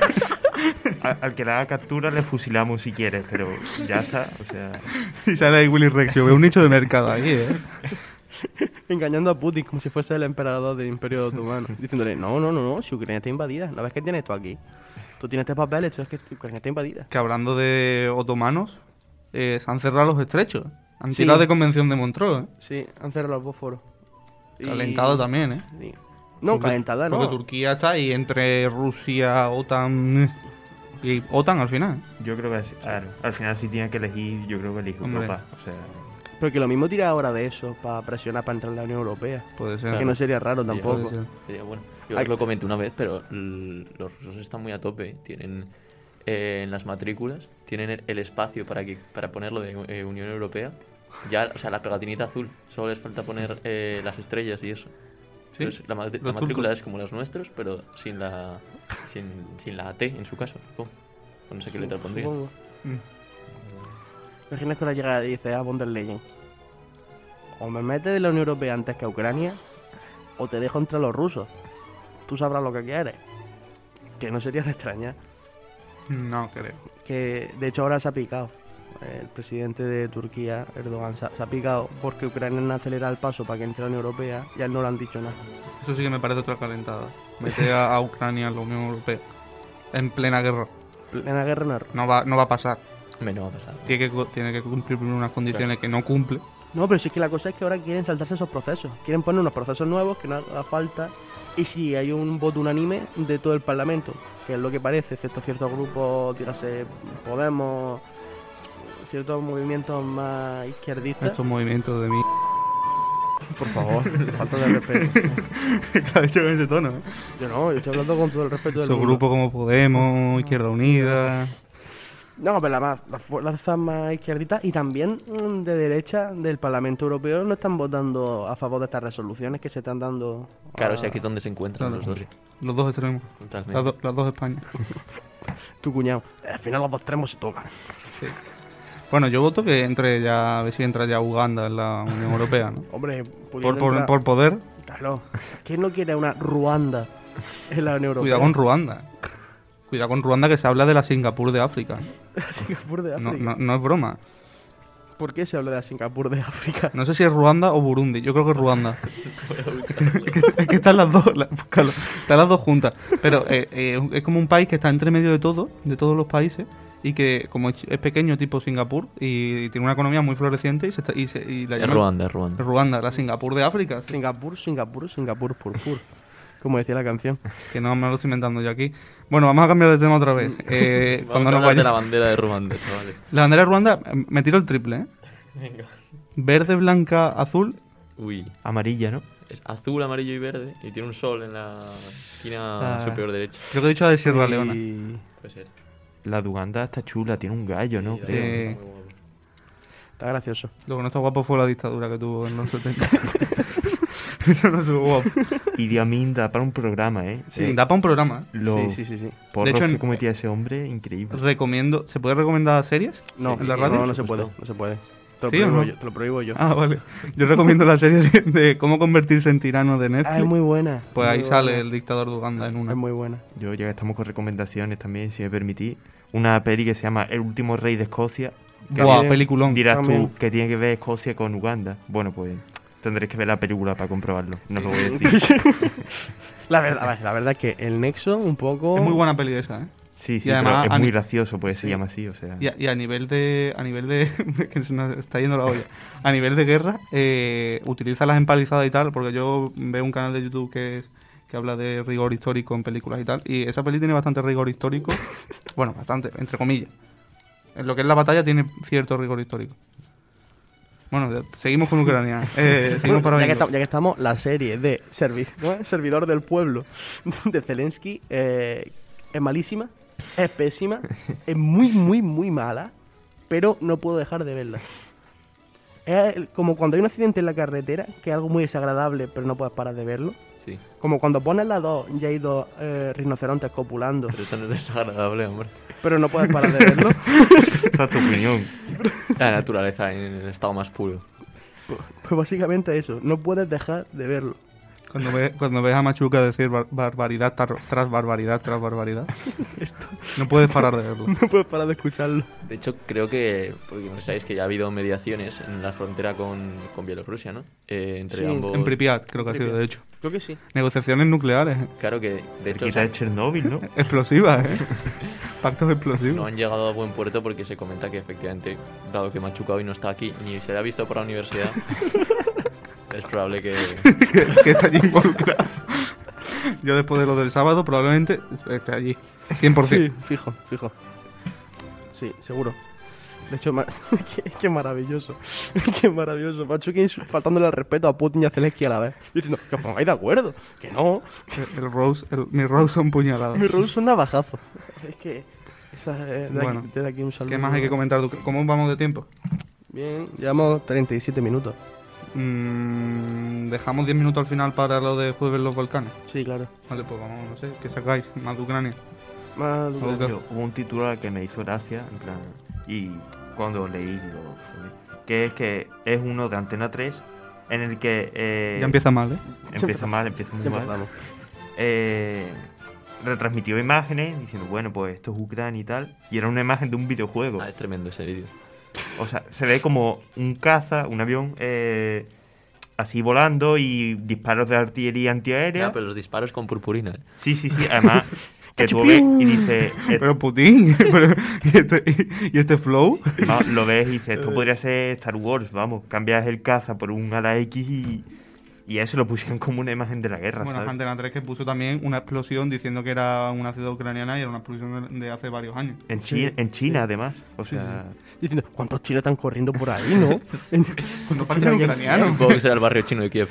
A- al que le haga captura le fusilamos si quieres, pero ya está, o sea... Y sale ahí Willy Rex. Yo veo un nicho de mercado ahí, eh. Engañando a Putin como si fuese el emperador del Imperio Otomano. Diciéndole, no, no, no, no, si Ucrania está invadida. ¿No ves que tienes esto aquí? Tú tienes este papel, esto es que Ucrania está invadida. Que hablando de otomanos, eh, se han cerrado los estrechos. Han Sí. tirado de Convención de Montreux, eh. Sí, han cerrado los Bósforos. Y- Calentado también, eh. Sí. No, Porque- calentada no. Porque Turquía está ahí entre Rusia, OTAN y OTAN al final. Yo creo que sí, claro, al final si tiene que elegir, yo creo que elige Hombre. Europa. O sea, Pero que lo mismo tira ahora de eso para presionar para entrar en la Unión Europea. Puede ser. Claro. Que no sería raro Sí, tampoco. puede ser. Sería bueno. Yo Ay. os lo comenté una vez, pero l- los rusos están muy a tope. ¿eh? Tienen eh, en las matrículas, tienen el, el espacio para que para ponerlo de eh, Unión Europea. Ya, o sea, la pegatinita azul. Solo les falta poner eh, las estrellas y eso. Sí, Entonces, la, ma- la los matrícula turcos. es como los nuestros, pero sin la sin, sin la T en su caso, supongo. O no sé qué letra pondría. Supongo. Mm. Imaginas que ahora llega y dice a von der Leyen: o me metes de la Unión Europea antes que a Ucrania, o te dejo entre los rusos. Tú sabrás lo que quieres. Que no sería de extrañar. No creo. Que de hecho ahora se ha picado. El presidente de Turquía, Erdogan, se ha, se ha picado porque Ucrania no acelera el paso para que entre a la Unión Europea y a él no le han dicho nada. Eso sí que me parece otra calentada. Meter a, a Ucrania en la Unión Europea. En plena guerra. En la guerra no es- No va, no va a pasar. Hombre, no va a pasar. Tiene que, cu- tiene que cumplir primero unas condiciones que no cumple. No, pero sí que la cosa es que ahora quieren saltarse esos procesos. Quieren poner unos procesos nuevos que no haga falta. Y si hay un voto unánime de todo el Parlamento, que es lo que parece, excepto ciertos grupos, dígase Podemos, ciertos movimientos más izquierdistas. Estos movimientos de mí. Por favor, falta de respeto. que ha dicho con ese tono, ¿eh? Yo no, yo estoy hablando con todo el respeto del Esos mundo. grupos como Podemos, Izquierda Unida. No, pero la más, las fuerzas más izquierdistas y también mm, de derecha del Parlamento Europeo no están votando a favor de estas resoluciones que se están dando. Claro, a- o sea, aquí es donde se encuentran Claro. los dos. Los dos extremos. Totalmente. Las, do- las dos Españas. Tu cuñado. Al final los dos extremos se tocan. Bueno, yo voto que entre ya, a ver si entra ya Uganda en la Unión Europea, ¿no? Hombre, Por, pudiendo por, entrar- por poder, Claro. ¿Quién no quiere una Ruanda en la Unión Europea? cuidado con Ruanda. Cuidado con Ruanda, que se habla de la Singapur de África. Singapur de No, África. no, no es broma. ¿Por qué se habla de la Singapur de África? No sé si es Ruanda o Burundi. Yo creo que es Ruanda. Es que están las dos, la- búscalo. Están las dos juntas. Pero eh, eh, es como un país que está entre medio de todo, de todos los países, y que como es es pequeño tipo Singapur y tiene una economía muy floreciente y, se está, y, se- y la Es llaman Ruanda, es Ruanda. Ruanda, la Singapur de África. Singapur, Singapur, Singapur, pur, pur. Como decía la canción. Que no me lo estoy inventando yo aquí. Bueno, vamos a cambiar de tema otra vez. Eh, Vamos cuando a nos hablar de vaya- la bandera de Ruanda, chavales. La bandera de Ruanda, eh, me tiro el triple, ¿eh? Venga. Verde, blanca, azul. Uy. amarilla, ¿no? Es azul, amarillo y verde. Y tiene un sol en la esquina Ah. superior derecha. Creo que he dicho la de Sierra Y- Leona. Puede ser. La de Uganda está chula, tiene un gallo, ¿no? Sí, Sí. está muy guapo. Está gracioso. Lo que no está guapo fue la dictadura que tuvo en los setenta. Eso no estuvo guapo. Idi Amin da para un programa, ¿eh? Sí, Eh, da para un programa. ¿eh? Los Sí, sí, sí, sí. porros De hecho, en- que cometía ese hombre, increíble. Recomiendo. ¿Se puede recomendar series? No, ¿En la no, radio? no, no se Por puede, supuesto. no se puede. Te lo, ¿Sí o prohíbo no? yo, te lo prohíbo yo. Ah, vale. Yo recomiendo la serie de, de cómo convertirse en tirano de Netflix. Ah, es muy buena. Pues ahí muy sale buena. el dictador de Uganda en una. Es muy buena. Yo ya que estamos con recomendaciones también, si me permitís. Una peli que se llama El último rey de Escocia. Que Buah, bien. peliculón. dirás también. tú que tiene que ver Escocia con Uganda. Bueno, pues tendréis que ver la película para comprobarlo. No os lo voy a decir. la, verdad, a ver, la verdad es que el Nexo un poco... Es muy buena peli esa, ¿eh? Sí, sí, Y además, pero a es muy ni- gracioso, pues se Sí. llama así, o sea. Y a, y a nivel de. A nivel de. que se nos está yendo la olla. A nivel de guerra, eh, utiliza las empalizadas y tal, porque yo veo un canal de YouTube que es que habla de rigor histórico en películas y tal. Y esa peli tiene bastante rigor histórico. Bueno, bastante, entre comillas. En lo que es la batalla tiene cierto rigor histórico. Bueno, de- seguimos con Ucrania. Eh, seguimos para ya, que Benito. estamos, ya que estamos, la serie de servi- ¿cómo es? Servidor del Pueblo de Zelensky eh, es malísima, es pésima, es muy, muy, muy mala, pero no puedo dejar de verla. Es el- como cuando hay un accidente en la carretera, que es algo muy desagradable, pero no puedes parar de verlo. Sí, Como cuando pones las dos y hay dos eh, rinocerontes copulando, pero eso no es desagradable, hombre. pero no puedes parar de verlo. Esa es tu opinión. La naturaleza en el estado más puro. Pues, pues básicamente eso, no puedes dejar de verlo. Cuando, ve- cuando ves a Machuca decir bar- barbaridad tar- tras barbaridad tras barbaridad, Esto, no puedes parar de verlo. no puedes parar de escucharlo. De hecho, creo que, porque no sabéis que ya ha habido mediaciones en la frontera con, con Bielorrusia, ¿no? Eh, entre Sí, ambos. En Pripyat, creo que ha sido, de hecho. Creo que sí. Negociaciones nucleares. ¿eh? Claro que, de hecho, Quita de Chernóbil, ¿no? Explosivas, ¿eh? Pactos explosivos. no han llegado a buen puerto porque se comenta que efectivamente, dado que Machuca hoy no está aquí ni se ha visto por la universidad, es probable que... que, que está allí involucrado. Yo después de lo del sábado probablemente esté allí. cien por ciento. Sí, fijo, fijo. Sí, seguro. De hecho, ma- qué, qué maravilloso. Qué maravilloso. Machukin faltándole al respeto a Putin y a Zelensky a la vez. Diciendo, que os pongáis de acuerdo. Que no. El, el Rose, el, mi Rose son puñaladas. Mi rol es un navajazo. Es que... esa, eh, de Bueno, aquí, desde aquí un saludo. ¿Qué más hay que comentar? de Ucr- ¿Cómo vamos de tiempo? Bien, llevamos treinta y siete minutos. Mm, Dejamos diez minutos al final para lo de Jueves los Balcanes. Sí, claro. Vale, pues vamos, no sé, ¿qué sacáis? Más de Ucrania. Más... Ok. Yo- hubo un titular que me hizo gracia, en plan, y cuando leí, digo, joder, que es que es uno de Antena tres, en el que... eh, Ya empieza mal, ¿eh? Empieza mal, empieza muy Ya mal. empezamos. Eh, retransmitió imágenes diciendo, bueno, pues esto es Ucrania y tal, y era una imagen de un videojuego. Ah, es tremendo ese vídeo. O sea, se ve como un caza, un avión, eh, así volando y disparos de artillería antiaérea. Ya, pero los disparos con purpurina. ¿eh? Sí, sí, sí, además que tú ves y dices, eh, Pero Putin, pero- ¿y, este, y, y este flow? va, lo ves y dices, esto podría ser Star Wars, vamos, cambias el caza por un ala X y, y eso lo pusieron como una imagen de la guerra, Bueno, ¿sabes? Antena tres que puso también una explosión diciendo que era una ciudad ucraniana y era una explosión de, de hace varios años. En, Sí, Chi- en China, sí. además. O Sí, sea, Diciendo, ¿cuántos chinos están corriendo por ahí, no? ¿Cuántos parecen chinos hay ucranianos. Supongo que será el barrio chino de Kiev.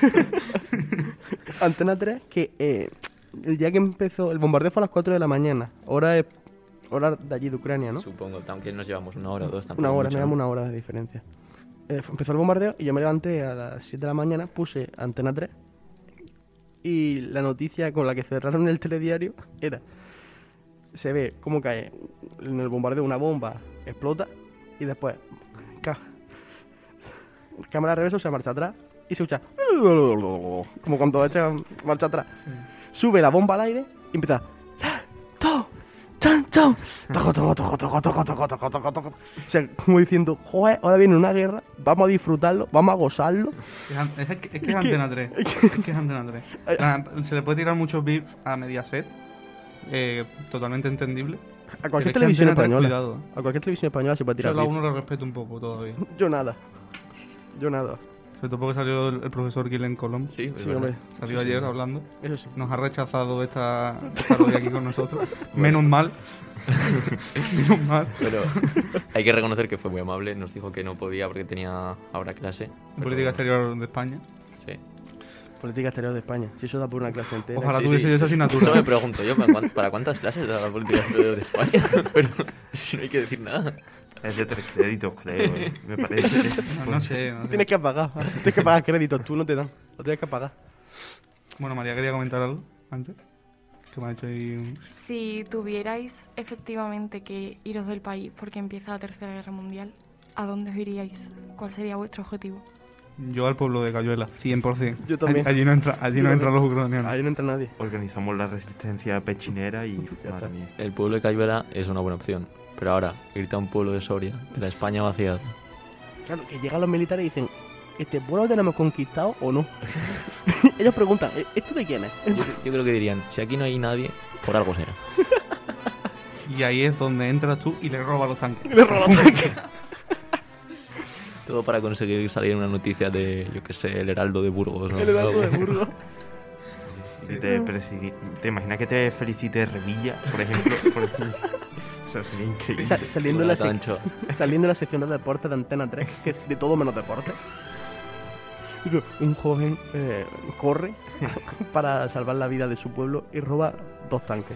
Antena tres, que eh, el día que empezó, el bombardeo fue a las cuatro de la mañana, hora, de- hora de allí de Ucrania, ¿no? Supongo, aunque nos llevamos una hora o dos tampoco. Una hora, mucho, nos ¿no? llevamos una hora de diferencia. Eh, fue- empezó el bombardeo y yo me levanté a las siete de la mañana, puse Antena tres y la noticia con la que cerraron el telediario era, se ve cómo cae en el bombardeo una bomba, explota y después ca- cámara de reverso, se marcha atrás y se escucha como cuando echa marcha atrás. Sube la bomba al aire y empieza ¡To! ¡Chan, chan! Toco, toco, toco, toco, toco, toco, toco, toco, toco. O sea, como diciendo, joder, ahora viene una guerra, vamos a disfrutarlo, vamos a gozarlo. Es, an- es que es, que es Es que- Antena tres. Es que es Antena tres. Ah, se le puede tirar muchos beef a Mediaset. Eh, totalmente entendible. A Pero cualquier es que televisión Antena tres, española. cuidado, ¿eh? A cualquier televisión española se puede Yo tirar a la beef. uno lo respeto un poco todavía. Yo nada. Yo nada. Sobre todo porque salió el, el profesor Guilén Colom. Sí, es Sí, verdad. hombre. Salió Sí, sí. ayer hablando. Eso sí. Nos ha rechazado esta parodia aquí con nosotros. Menos mal. Menos mal. Pero hay que reconocer que fue muy amable. Nos dijo que no podía porque tenía ahora clase. pero- Política exterior de España. Sí. Política exterior de España. Si eso da por una clase entera. Ojalá Sí, tuviese sí. yo esa asignatura. Eso me pregunto yo, ¿para, cuán- para cuántas clases da la política exterior de España? Pero si no hay que decir nada. Es de tres créditos, creo, ¿eh? Me parece. No, no sé. No sé. Tienes que pagar. Tienes que pagar créditos, tú no te dan. Lo tienes que pagar. Bueno, María quería comentar algo antes. Que me ha hecho ahí un... Si tuvierais efectivamente que iros del país porque empieza la Tercera Guerra Mundial, ¿a dónde os iríais? ¿Cuál sería vuestro objetivo? Yo al pueblo de Cayuela, cien por ciento. Yo también. Allí no, entra, allí Yo no también. entran los ucranianos. Ahí no entra nadie. Organizamos la resistencia pechinera y... Ya madre está. mía. El pueblo de Cayuela es una buena opción. Pero ahora, irte a un pueblo de Soria, de la España vaciada. Claro, que llegan los militares y dicen, ¿este pueblo lo tenemos conquistado o no? Ellos preguntan, "¿E- ¿esto de quién es? Yo, yo creo que dirían, si aquí no hay nadie, por algo será. Y ahí es donde entras tú y le robas los tanques. Le roban tanques. Todo para conseguir salir en una noticia de, yo qué sé, el Heraldo de Burgos. ¿no? El Heraldo de Burgos. Y te, presidi- ¿Te imaginas que te felicite Revilla, por ejemplo? Por ejemplo? Eso sería increíble. Sa- saliendo, en la Jonathan sec- Anchoa. saliendo en la sección de deportes de Antena tres, que es de todo menos deporte. Digo, un joven eh, corre para salvar la vida de su pueblo y roba dos tanques.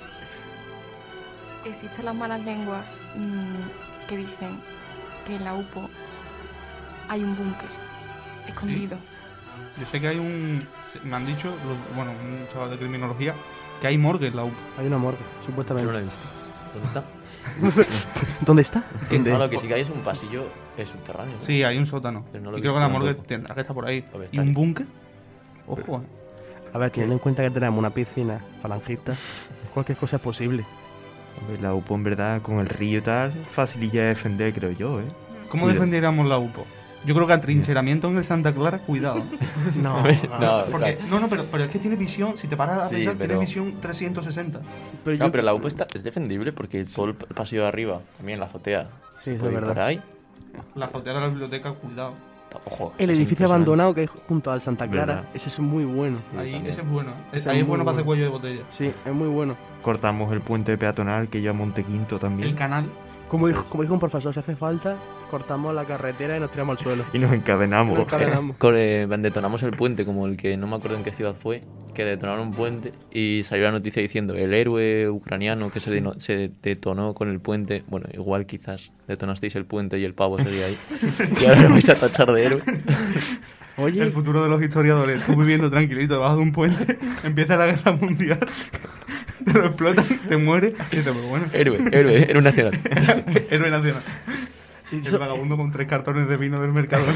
Existen las malas lenguas mmm, que dicen que en la U P O hay un búnker escondido. Yo sé que hay un... Me han dicho, los- bueno, un chaval de criminología, que hay morgue en la U P. Hay una morgue, Yo supuestamente. no lo he visto. ¿Dónde está? ¿Dónde está? ¿Dónde? No, lo que sí que hay es un pasillo eh, subterráneo. ¿no? Sí, hay un sótano. Pero no lo he y creo que visto la morgue tampoco. tendrá que estar por ahí. Debe ¿Y estar un ahí. búnker? Ojo, eh. A ver, teniendo en cuenta que tenemos una piscina falangista, cualquier cosa es posible. Hombre, la U P O en verdad, con el río y tal, facililla de defender, creo yo, ¿eh? ¿Cómo Cuida. defenderíamos la U P O? Yo creo que atrincheramiento en el Santa Clara, cuidado. No, No, Porque, claro. no, no, pero, pero es que tiene visión, si te paras a Sí, pensar, pero- tiene visión trescientos sesenta. pero No, yo... pero la U P O está, es defendible porque todo el pasillo de arriba, también la azotea, Sí, eso es puede ir por verdad. ahí. La azotea de la biblioteca, cuidado. Ojo, El es edificio impresionante. abandonado que hay junto al Santa Clara, ¿Verdad? ese es muy bueno. Ahí, también. ese es bueno. ¿eh? Ese Ahí es es bueno muy para hacer bueno. cuello de botella. Sí, es muy bueno. Cortamos el puente peatonal que lleva a Montequinto El también. canal. Como dijo, como dijo un profesor, si hace falta, cortamos la carretera y nos tiramos al suelo. Y nos encadenamos. Nos encadenamos. Co- eh, detonamos el puente, como el que no me acuerdo en qué ciudad fue, que detonaron un puente y salió la noticia diciendo el héroe ucraniano que se, deno- se detonó con el puente. Bueno, igual quizás detonasteis el puente y el pavo sería ahí. Y ahora me vais a tachar de héroe. Oye, El futuro de los historiadores. Tú viviendo tranquilito debajo de un puente, empieza la guerra mundial, te lo explotan, te mueres y dices, pues bueno, Héroe, héroe, héroe nacional. héroe nacional. y El eso- vagabundo con tres cartones de vino del mercado.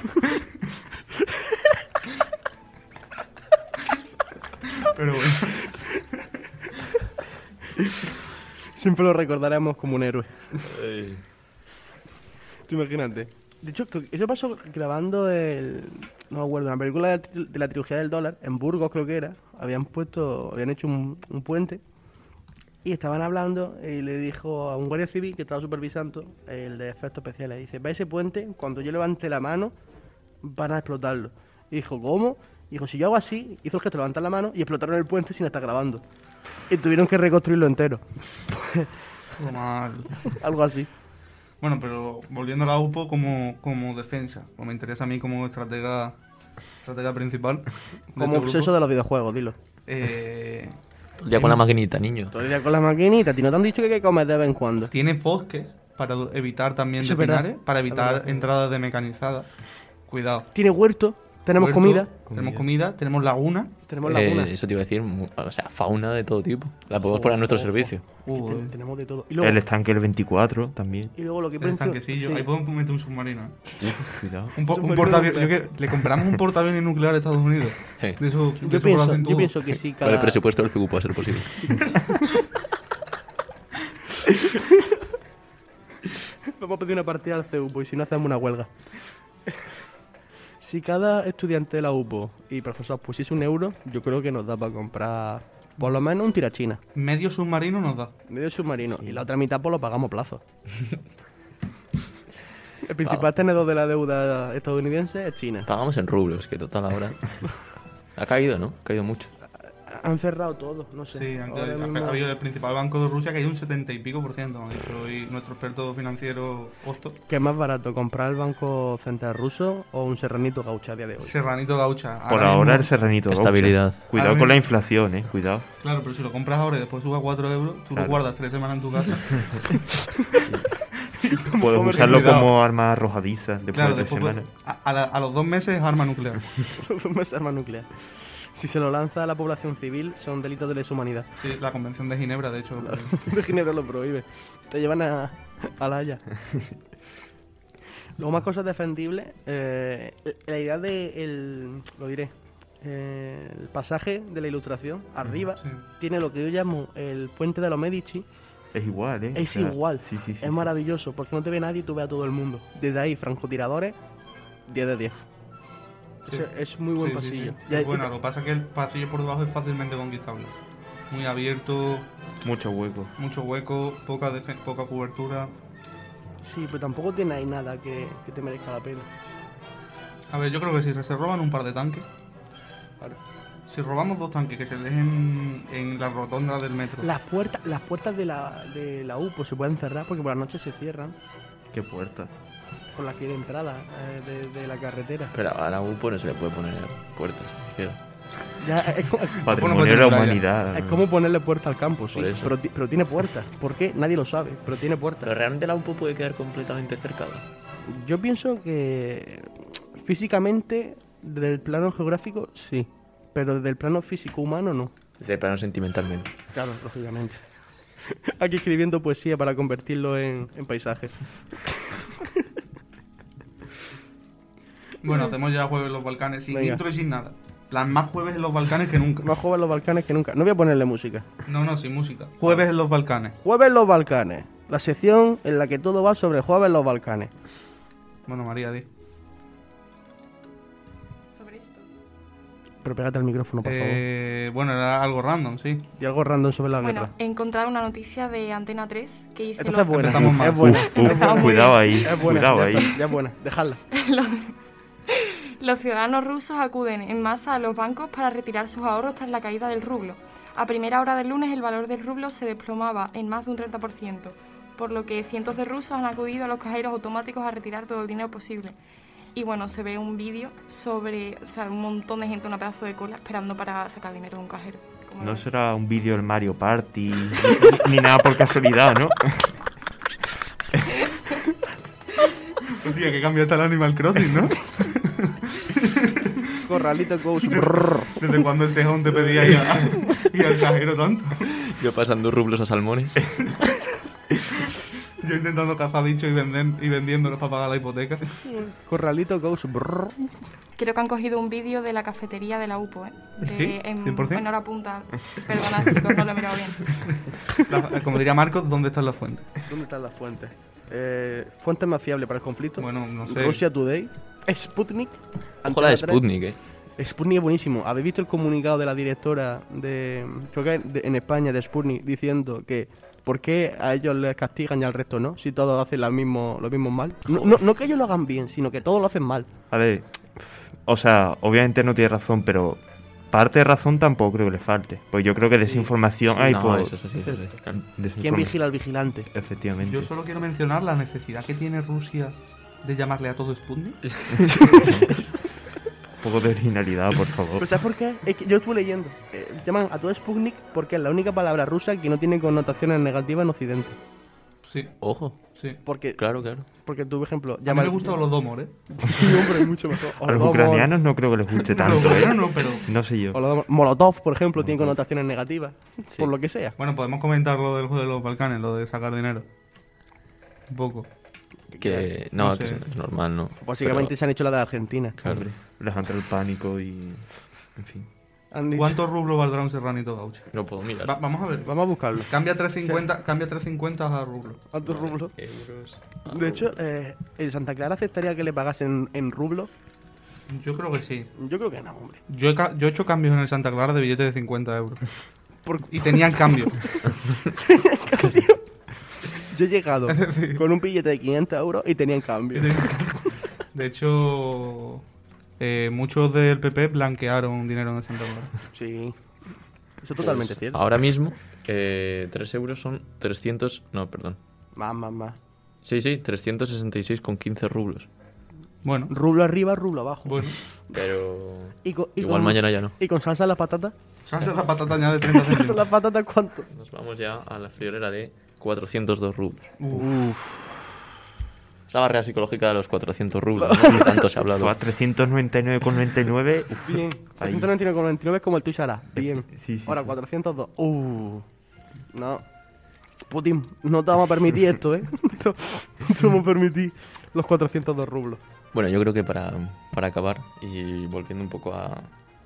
Pero bueno, siempre lo recordaremos como un héroe. Tú imagínate. De hecho, creo que eso pasó grabando el... No me acuerdo, una película de la, tri- de la trilogía del dólar, en Burgos creo que era. Habían puesto, habían hecho un, un puente y estaban hablando y le dijo a un guardia civil que estaba supervisando, el de efectos especiales, dice, va ese puente, cuando yo levante la mano, van a explotarlo. Y dijo, ¿cómo? Y dijo, si yo hago así, hizo el gesto de levantar la mano y explotaron el puente sin estar grabando. Y tuvieron que reconstruirlo entero. lo mal. Algo así. Bueno, pero volviendo a la U P O como, como defensa, pues me interesa a mí como estratega, estratega principal. de Como este obseso grupo. de los videojuegos, dilo. Eh, Todo el día con la maquinita, niño. Todo el día con la maquinita, ¿ti no te han dicho que hay que comer de vez en cuando? tiene bosques para du- evitar también Eso de es verdad. pinares, para Es evitar verdad. entradas de mecanizadas. Cuidado. Tiene huerto, tenemos Huerto, comida, Tenemos comida, tenemos laguna. tenemos Eh, laguna. eso te iba a decir, mu- o sea, fauna de todo tipo. La podemos poner a nuestro Ojo, ojo. servicio. Uh, Ten- tenemos de todo. Y luego, El estanque el veinticuatro también. y luego lo que el pienso- estanquecillo. sí. Ahí podemos meter un submarino. ¿eh? Uf, cuidado. Un, po- un Submarino portaaviones. nuclear. yo que- Le compramos un portaaviones nuclear a Estados Unidos. Eh, De eso, de Yo eso lo pienso, hacen yo todo. pienso que sí, Con cada... el presupuesto del F I U puede ser posible. Vamos a pedir una partida al C U P O y si no hacemos una huelga. Si cada estudiante de la U P O y profesor pusiese un euro, yo creo que nos da para comprar por lo menos un tirachina, Medio submarino nos da. medio submarino, y la otra mitad pues lo pagamos a plazo. El principal tenedor de la deuda estadounidense es China. Pagamos en rublos, que total ahora... Ha caído, ¿no? Ha caído mucho. Han cerrado todo, no sé. Sí, aunque Ahora ha, mismo- ha habido el principal banco de Rusia que hay un setenta y pico por ciento. Ha dicho hoy nuestro experto financiero Osto. ¿Qué es más barato, comprar el Banco Central ruso o un serranito gaucha a día de hoy? Serranito Gaucha. Por Ahora ahora el mismo- serranito. Gaucha. Estabilidad. Cuidado Ahora con la mismo- inflación, eh. Cuidado. Claro, pero si lo compras ahora y después sube a cuatro euros, tú Claro. lo guardas tres semanas en tu casa. Puedes comer usarlo cuidado. como arma arrojadiza después Claro, de después, semanas. a, a la- a los dos meses es arma nuclear. es arma nuclear. Si se lo lanza a la población civil, son delitos de lesa humanidad. Sí, la Convención de Ginebra, de hecho. lo prohíbe. De Ginebra lo prohíbe. Te llevan a, a la Haya. Luego más cosas defendibles. eh, la idea de el, lo diré, eh, el pasaje de la ilustración arriba Sí. tiene lo que yo llamo el puente de los Medici. Es igual, ¿eh? Es O sea, igual. Sí, sí, sí. es sí. maravilloso porque no te ve nadie y tú ves a todo el mundo. Desde ahí, francotiradores, diez de diez. Sí. Es, es muy buen Sí, sí, pasillo. sí. Ya- Es bueno, lo que pasa es que el pasillo por debajo es fácilmente conquistable. Muy abierto, Mucho hueco. mucho hueco, poca, defe- poca cobertura. Sí, pero tampoco tiene ahí nada que, que te merezca la pena. A ver, yo creo que si se roban un par de tanques, Claro. si robamos dos tanques que se dejen en la rotonda del metro. Las puertas, las puertas de la, de la U pues, se pueden cerrar porque por la noche se cierran Qué puerta. con la que de entrada eh, de, de la carretera. Pero a la U P O no se le puede poner puertas, me refiero. Ya, es, como, Patrimonio de la humanidad. es como ponerle puerta al campo, sí. Por eso. Pero, ti- pero tiene puertas. ¿Por qué? Nadie lo sabe, pero tiene Pero puertas. realmente la U P O puede quedar completamente cercada. Yo pienso que físicamente, desde el plano geográfico, sí. Pero desde el plano físico humano, no. Desde el plano sentimentalmente. Claro, lógicamente. Aquí escribiendo poesía para convertirlo en, en paisaje. Bueno, hacemos ya jueves en los Balcanes sin Venga. intro y sin nada. Las más jueves en los Balcanes que nunca. Más jueves en los Balcanes que nunca. No voy a ponerle música. No, no, sin música. Jueves en los Balcanes. Jueves en los Balcanes. La sección en la que todo va sobre el jueves en los Balcanes. Bueno, María, di. Sobre esto. Pero pégate al micrófono, por favor. Eh, bueno, era algo random, sí. Y algo random sobre la Bueno, guerra. he encontrado una noticia de Antena tres que dice Entonces es lo- buena. Empezamos mal. Es buena. Uf, Empezamos muy cuidado bien. ahí. Es buena. Cuidado ya ahí. está, ya es buena. Dejadla. Los ciudadanos rusos acuden en masa a los bancos para retirar sus ahorros tras la caída del rublo. A primera hora del lunes el valor del rublo se desplomaba en más de un treinta por ciento, por lo que cientos de rusos han acudido a los cajeros automáticos a retirar todo el dinero posible. Y bueno, se ve un vídeo sobre, o sea, un montón de gente, una pedazo de cola, esperando para sacar dinero de un cajero. ¿Cómo lo No ves? será un vídeo del Mario Party ni, ni nada por casualidad, ¿no? Hostia, que cambia hasta el Animal Crossing, ¿no? Corralito goes. brrr. ¿Desde cuando el tejón te pedía ir, a- ir al cajero tanto? Yo pasando rublos a salmones. Yo intentando cazar bichos y, vender, y vendiéndolos para pagar la hipoteca. Corralito goes. brrr. Creo que han cogido un vídeo de la cafetería de la U P O, ¿eh? De- ¿Sí? En, ¿cien por cien? en hora punta. Perdona, chicos, no lo he mirado bien. La- como diría Marcos, ¿dónde están las fuentes? ¿Dónde están las fuentes? Eh, fuentes más fiables para el conflicto. Bueno, no sé. Rusia Today. Sputnik. Ojo la de Antena tres. Sputnik, eh. Sputnik es buenísimo. ¿Habéis visto el comunicado de la directora de, creo que de- en España de Sputnik diciendo que por qué a ellos les castigan y al resto no? Si todos hacen lo mismo, lo mismo mal. No, no, no que ellos lo hagan bien, sino que todos lo hacen mal. A ver, o sea, obviamente no tiene razón, pero parte de razón tampoco creo que le falte. Pues yo creo que desinformación hay No, por... eso es así. eso es así, claro. ¿Quién desinforma- vigila al vigilante? Efectivamente. Yo solo quiero mencionar la necesidad que tiene Rusia de llamarle a todo Sputnik. Un poco de originalidad, por favor. Pues ¿sabes por qué? Es que yo estuve leyendo. Eh, llaman a todo Sputnik porque es la única palabra rusa que no tiene connotaciones negativas en Occidente. Sí, Ojo. sí. Porque, Claro, claro. porque tú, por ejemplo, A mí llama me gustan los domor, ¿eh? Sí, hombre, mucho mejor. A los ucranianos no creo que les guste tanto, Los ¿eh? ucranianos no, pero... No sé yo. Holodomor. Molotov, por ejemplo, tiene connotaciones negativas. Sí. Por lo que sea. Bueno, podemos comentar lo del juego de los Balcanes, lo de sacar dinero. Un poco. Que No no, sé. que es normal, ¿no? Básicamente Pero- se han hecho la de Argentina. claro. Hombre, les entra el pánico y... En fin. Han dicho- ¿Cuántos rublos valdrá un serranito gaucho? No puedo mirar. Va- vamos a ver. Vamos a buscarlo. Cambia trescientos cincuenta, cambia trescientos cincuenta a rublos. A tu rublo. Euros. De hecho, eh, ¿el Santa Clara aceptaría que le pagasen en rublo? Yo creo que sí. Yo creo que no, hombre. Yo he, ca- yo he hecho cambios en el Santa Clara de billetes de cincuenta euros. Por- Y tenían cambio. Yo he llegado Sí. con un billete de quinientos euros y tenían cambio. De hecho, eh, muchos del P P blanquearon dinero en el Santa Clara. Sí. Eso es totalmente Pues, cierto. Ahora mismo, eh, tres euros son trescientos... No, perdón. Más, más, más. Sí, sí, trescientos sesenta y seis con quince rublos. Bueno, Rublo arriba, rublo abajo. bueno. Pero... Y con, y Igual con- mañana ya no. ¿Y con salsa a las patatas? Salsa la patata añade treinta ¿Salsa a céntimos. las patatas cuánto? Nos vamos ya a la friolera de cuatrocientos dos rublos. Uff. Es la barrera psicológica de los cuatrocientos rublos, ¿no? Que tanto se ha hablado. trescientos noventa y nueve con noventa y nueve. uf, Bien. ahí. trescientos noventa y nueve con noventa y nueve es como el Toys R Us. Bien. Sí, sí, Ahora sí. cuatrocientos dos. Uh. No. Putin, no te vamos a permitir esto, ¿eh? No te vamos a permitir los cuatrocientos dos rublos. Bueno, yo creo que para, para acabar y volviendo un poco a,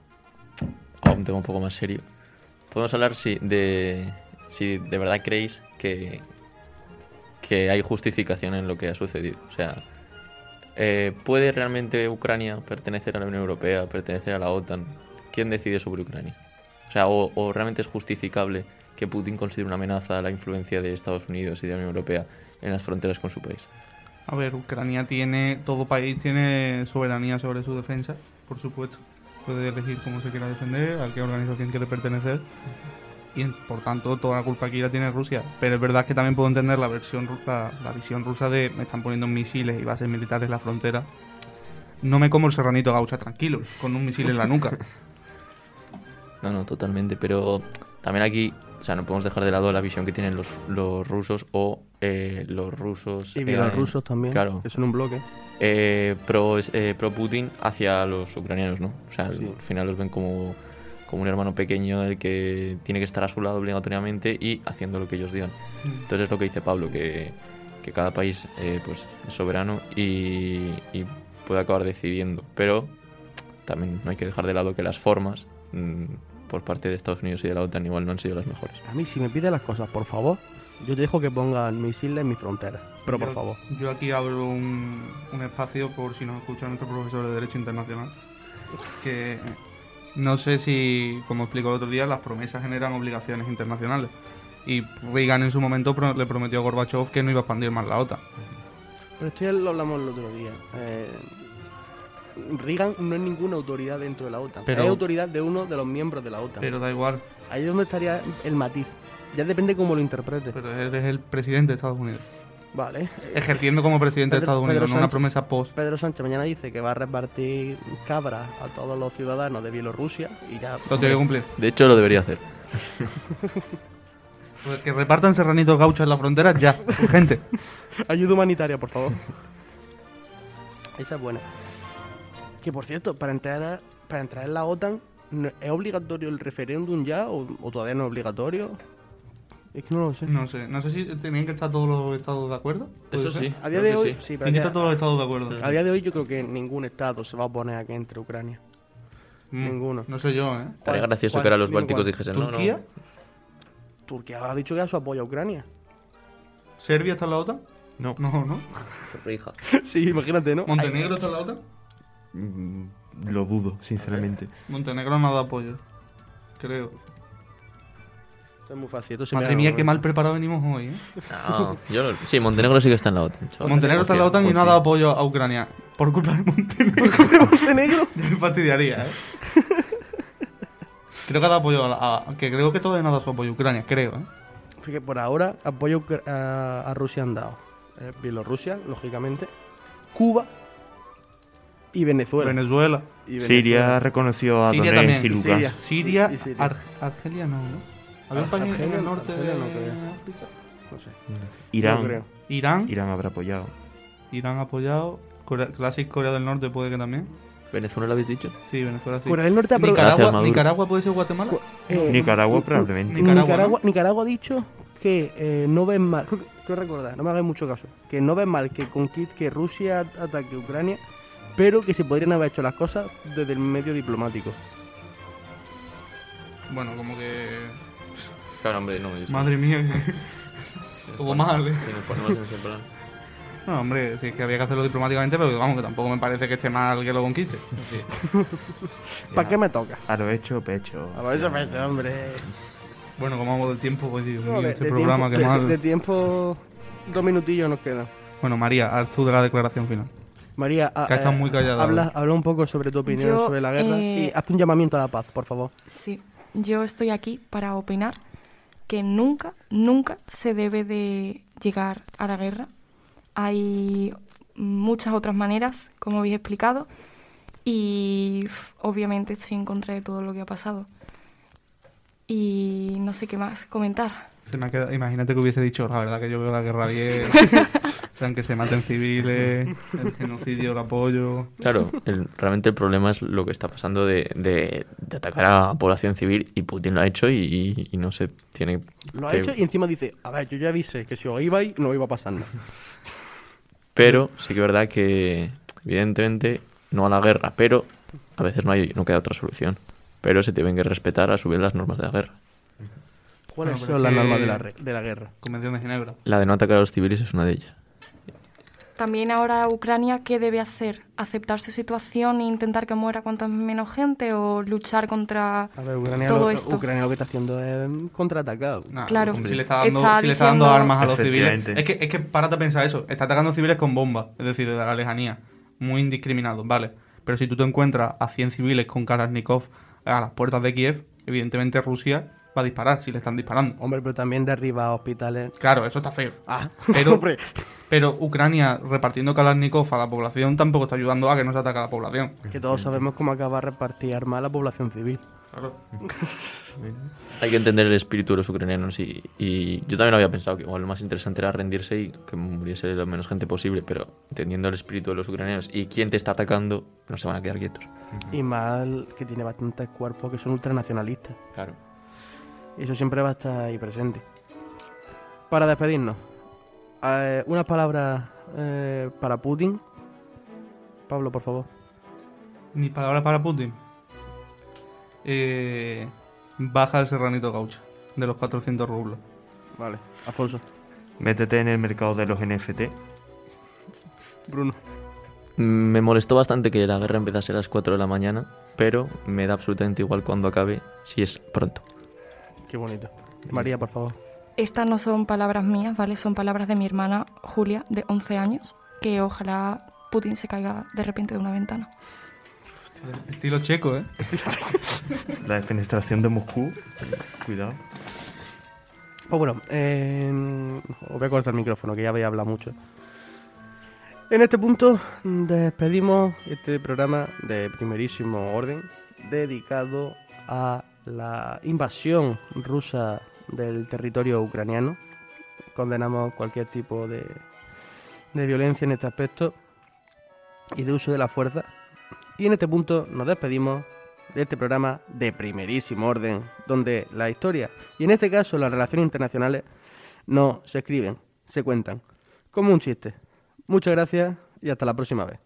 a un tema un poco más serio, podemos hablar si de, si de verdad creéis que, que hay justificación en lo que ha sucedido. O sea, eh, ¿puede realmente Ucrania pertenecer a la Unión Europea, pertenecer a la OTAN? ¿Quién decide sobre Ucrania? O sea, o, o realmente es justificable que Putin considere una amenaza a la influencia de Estados Unidos y de la Unión Europea en las fronteras con su país. A ver, Ucrania tiene, todo país tiene soberanía sobre su defensa, por supuesto. Puede elegir cómo se quiera defender, a qué organización quiere pertenecer. Y por tanto, toda la culpa aquí la tiene Rusia. Pero es verdad que también puedo entender la versión ru- la, la visión rusa de me están poniendo misiles y bases militares en la frontera. No me como el serranito gaucha tranquilo, con un misil en la nuca. No, no, totalmente, pero también aquí, o sea, no podemos dejar de lado la visión que tienen los, los rusos o eh, los rusos... Y eh, bielorrusos también, claro. que son un bloque. eh, pro, eh, pro Putin hacia los ucranianos, ¿no? O sea, Sí. al final los ven como, como un hermano pequeño el que tiene que estar a su lado obligatoriamente y haciendo lo que ellos digan. Entonces es lo que dice Pablo, que, que cada país eh, pues, es soberano y, y puede acabar decidiendo, pero también no hay que dejar de lado que las formas mmm, por parte de Estados Unidos y de la OTAN igual no han sido las mejores. A mí, si me pides las cosas, por favor, yo te dejo que pongan misiles en mis fronteras. Pero por Yo- favor. Yo aquí abro un, un espacio por si nos escucha nuestro profesor de Derecho Internacional. Que no sé si, como explicó el otro día, las promesas generan obligaciones internacionales. Y Reagan en su momento pro- le prometió a Gorbachev que no iba a expandir más la OTAN. Pero esto ya lo hablamos el otro día. Eh, Reagan no es ninguna autoridad dentro de la OTAN. Pero- es autoridad de uno de los miembros de la OTAN. Pero da igual, Ahí es donde estaría el matiz. Ya depende cómo lo interpretes. pero él es el presidente de Estados Unidos. Vale. Ejerciendo como presidente de Pedro- Estados Unidos, Pedro no una Sánchez. promesa post. Pedro Sánchez mañana dice que va a repartir cabras a todos los ciudadanos de Bielorrusia y ya... Lo tiene que cumplir. De hecho, lo debería hacer. Pues que repartan serranitos gauchos en la frontera ya, urgente. Ayuda humanitaria, por favor. Esa es buena. Que por cierto, para entrar a- para entrar en la OTAN, ¿no- ¿es obligatorio el referéndum ya o, o todavía no es obligatorio? Es que no lo sé. No sé, no sé si tenían que estar todos los estados de acuerdo. ¿Puede Eso ser? sí. A día creo de que hoy, sí. sí, pero Tienen que a estar día, todos los estados de acuerdo. a día de hoy yo creo que ningún estado se va a oponer a que entre Ucrania. Mm, ninguno. No sé yo, ¿eh? Estaría ¿Cuál? gracioso ¿Cuál? que ahora los Dime bálticos cuál. dijesen, no, no. ¿Turquía? Turquía ha dicho que da su apoyo a Ucrania. ¿Serbia está en la OTAN? No. No, no. Se rija. Sí, imagínate, ¿no? ¿Montenegro está en la OTAN? Mm, Lo dudo, sinceramente. Montenegro no ha dado apoyo. Creo. Esto es muy fácil. Esto se Madre me- mía, qué mal preparado venimos hoy, ¿eh? No, yo no- sí, Montenegro sí que está en la OTAN. chaval. Montenegro está en la OTAN y no ha dado apoyo a Ucrania. Por culpa de Montenegro. Montenegro. Ya me fastidiaría, ¿eh? Creo que ha dado apoyo a, la- a- que creo que todavía no ha dado su apoyo a Ucrania, creo, ¿eh? Porque por ahora apoyo ucra- a, a Rusia han dado. Eh, Bielorrusia, lógicamente. Cuba y Venezuela. Venezuela. Y Siria reconoció a Siria Donetsk también, y y Lugansk. Siria. Siria, Y Siria. Ar- Argelia no, ¿no? Había un país en Argelia el no, norte Argelia de no creo. África. No sé. Irán, No creo. Irán, Irán habrá apoyado. Irán apoyado. Corea, Classic Corea del Norte puede que también. ¿Venezuela lo habéis dicho? Sí, Venezuela sí. Corea del Norte ha pro- Gracias, Nicaragua, Maduro. Nicaragua puede ser Guatemala. Cu- eh, Nicaragua mm, probablemente. mm, Nicaragua, Nicaragua, ¿no? Nicaragua ha dicho que eh, no ven mal. Creo que- Quiero recordar, no me hagáis mucho caso. Que no ven mal que, conquist- que Rusia ataque a Ucrania, pero que se podrían haber hecho las cosas desde el medio diplomático. Bueno, como que. Claro, hombre, no. yo sé. Madre mía, que- Si nos como ponemos- mal, ¿eh? Si nos ponemos en ese plan. No, hombre, sí que había que hacerlo diplomáticamente, pero vamos, que tampoco me parece que esté mal que lo conquiste. ¿Para qué me toca? A lo hecho, pecho. A ver, eso me dice, hombre. Bueno, como vamos del tiempo, pues Dios mío, No, de, este de programa tiempo, que de- mal. de tiempo, dos minutillos nos quedan. Bueno, María, haz tú de la declaración final. María, a- Que ha estado eh, muy callada habla, hoy. habla un poco sobre tu opinión Yo, sobre la guerra eh, y haz un llamamiento a la paz, por favor. Sí, yo estoy aquí para opinar que nunca, nunca se debe de llegar a la guerra. Hay muchas otras maneras, como habéis explicado, y uf, obviamente estoy en contra de todo lo que ha pasado. Y no sé qué más comentar. Se me ha quedado, imagínate que hubiese dicho, la verdad que yo veo la guerra bien. O sea, en que se maten civiles, el genocidio, el apoyo... Claro, el- realmente el problema es lo que está pasando de, de- de atacar a la población civil y Putin lo ha hecho y, y no se tiene Lo ha que- hecho y encima dice, a ver, yo ya avisé que si os ibais no iba a pasar nada. Pero sí que es verdad que, evidentemente, no a la guerra, pero a veces no hay no queda otra solución. Pero se tienen que respetar a su vez las normas de la guerra. ¿Cuáles Bueno, pero son las es que- normas de la, re- de la guerra? Convención de Ginebra. La de no atacar a los civiles es una de ellas. También ahora Ucrania, ¿qué debe hacer? ¿Aceptar su situación e intentar que muera cuanta menos gente o luchar contra A ver, Ucrania, todo lo, esto? Ucrania lo que está haciendo es contraatacar. Nah, Claro. como Si le está dando, Está si le está dando diciendo- armas a los civiles. Efectivamente. Es que, es que párate a pensar eso. Está atacando civiles con bombas, es decir, de la lejanía. Muy indiscriminado, vale. Pero si tú te encuentras a cien civiles con Kalashnikov a las puertas de Kiev, evidentemente Rusia va a disparar si le están disparando. Hombre, pero también derriba hospitales. Claro, eso está feo. Ah, Pero, hombre. pero Ucrania repartiendo Kalashnikov a la población tampoco está ayudando a que no se ataque a la población. Que todos sabemos cómo acaba repartir armas a la población civil. Claro. Hay que entender el espíritu de los ucranianos y, y yo también había pensado que igual lo más interesante era rendirse y que muriese lo menos gente posible, pero entendiendo el espíritu de los ucranianos y quién te está atacando, no se van a quedar quietos. Y mal que tiene bastantes cuerpos que son ultranacionalistas. Claro. Y eso siempre va a estar ahí presente. Para despedirnos, eh, unas palabras eh, para Putin. Pablo, por favor. Mis palabras para Putin. Eh, baja el serranito gaucho de los cuatrocientos rublos. Vale, Alfonso. Métete en el mercado de los N F T. Bruno. Me molestó bastante que la guerra empezase a las cuatro de la mañana, pero me da absolutamente igual cuando acabe, si es pronto. Qué bonito. María, por favor. Estas no son palabras mías, ¿vale? Son palabras de mi hermana Julia, de once años, que ojalá Putin se caiga de repente de una ventana. Estilo checo, ¿eh? La defenestración de Moscú. Cuidado. Pues bueno, eh, os voy a cortar el micrófono, que ya voy a hablar mucho. En este punto despedimos este programa de primerísimo orden dedicado a la invasión rusa del territorio ucraniano. Condenamos cualquier tipo de, de violencia en este aspecto y de uso de la fuerza. Y en este punto nos despedimos de este programa de primerísimo orden, donde la historia, y en este caso las relaciones internacionales, no se escriben, se cuentan, como un chiste. Muchas gracias y hasta la próxima vez.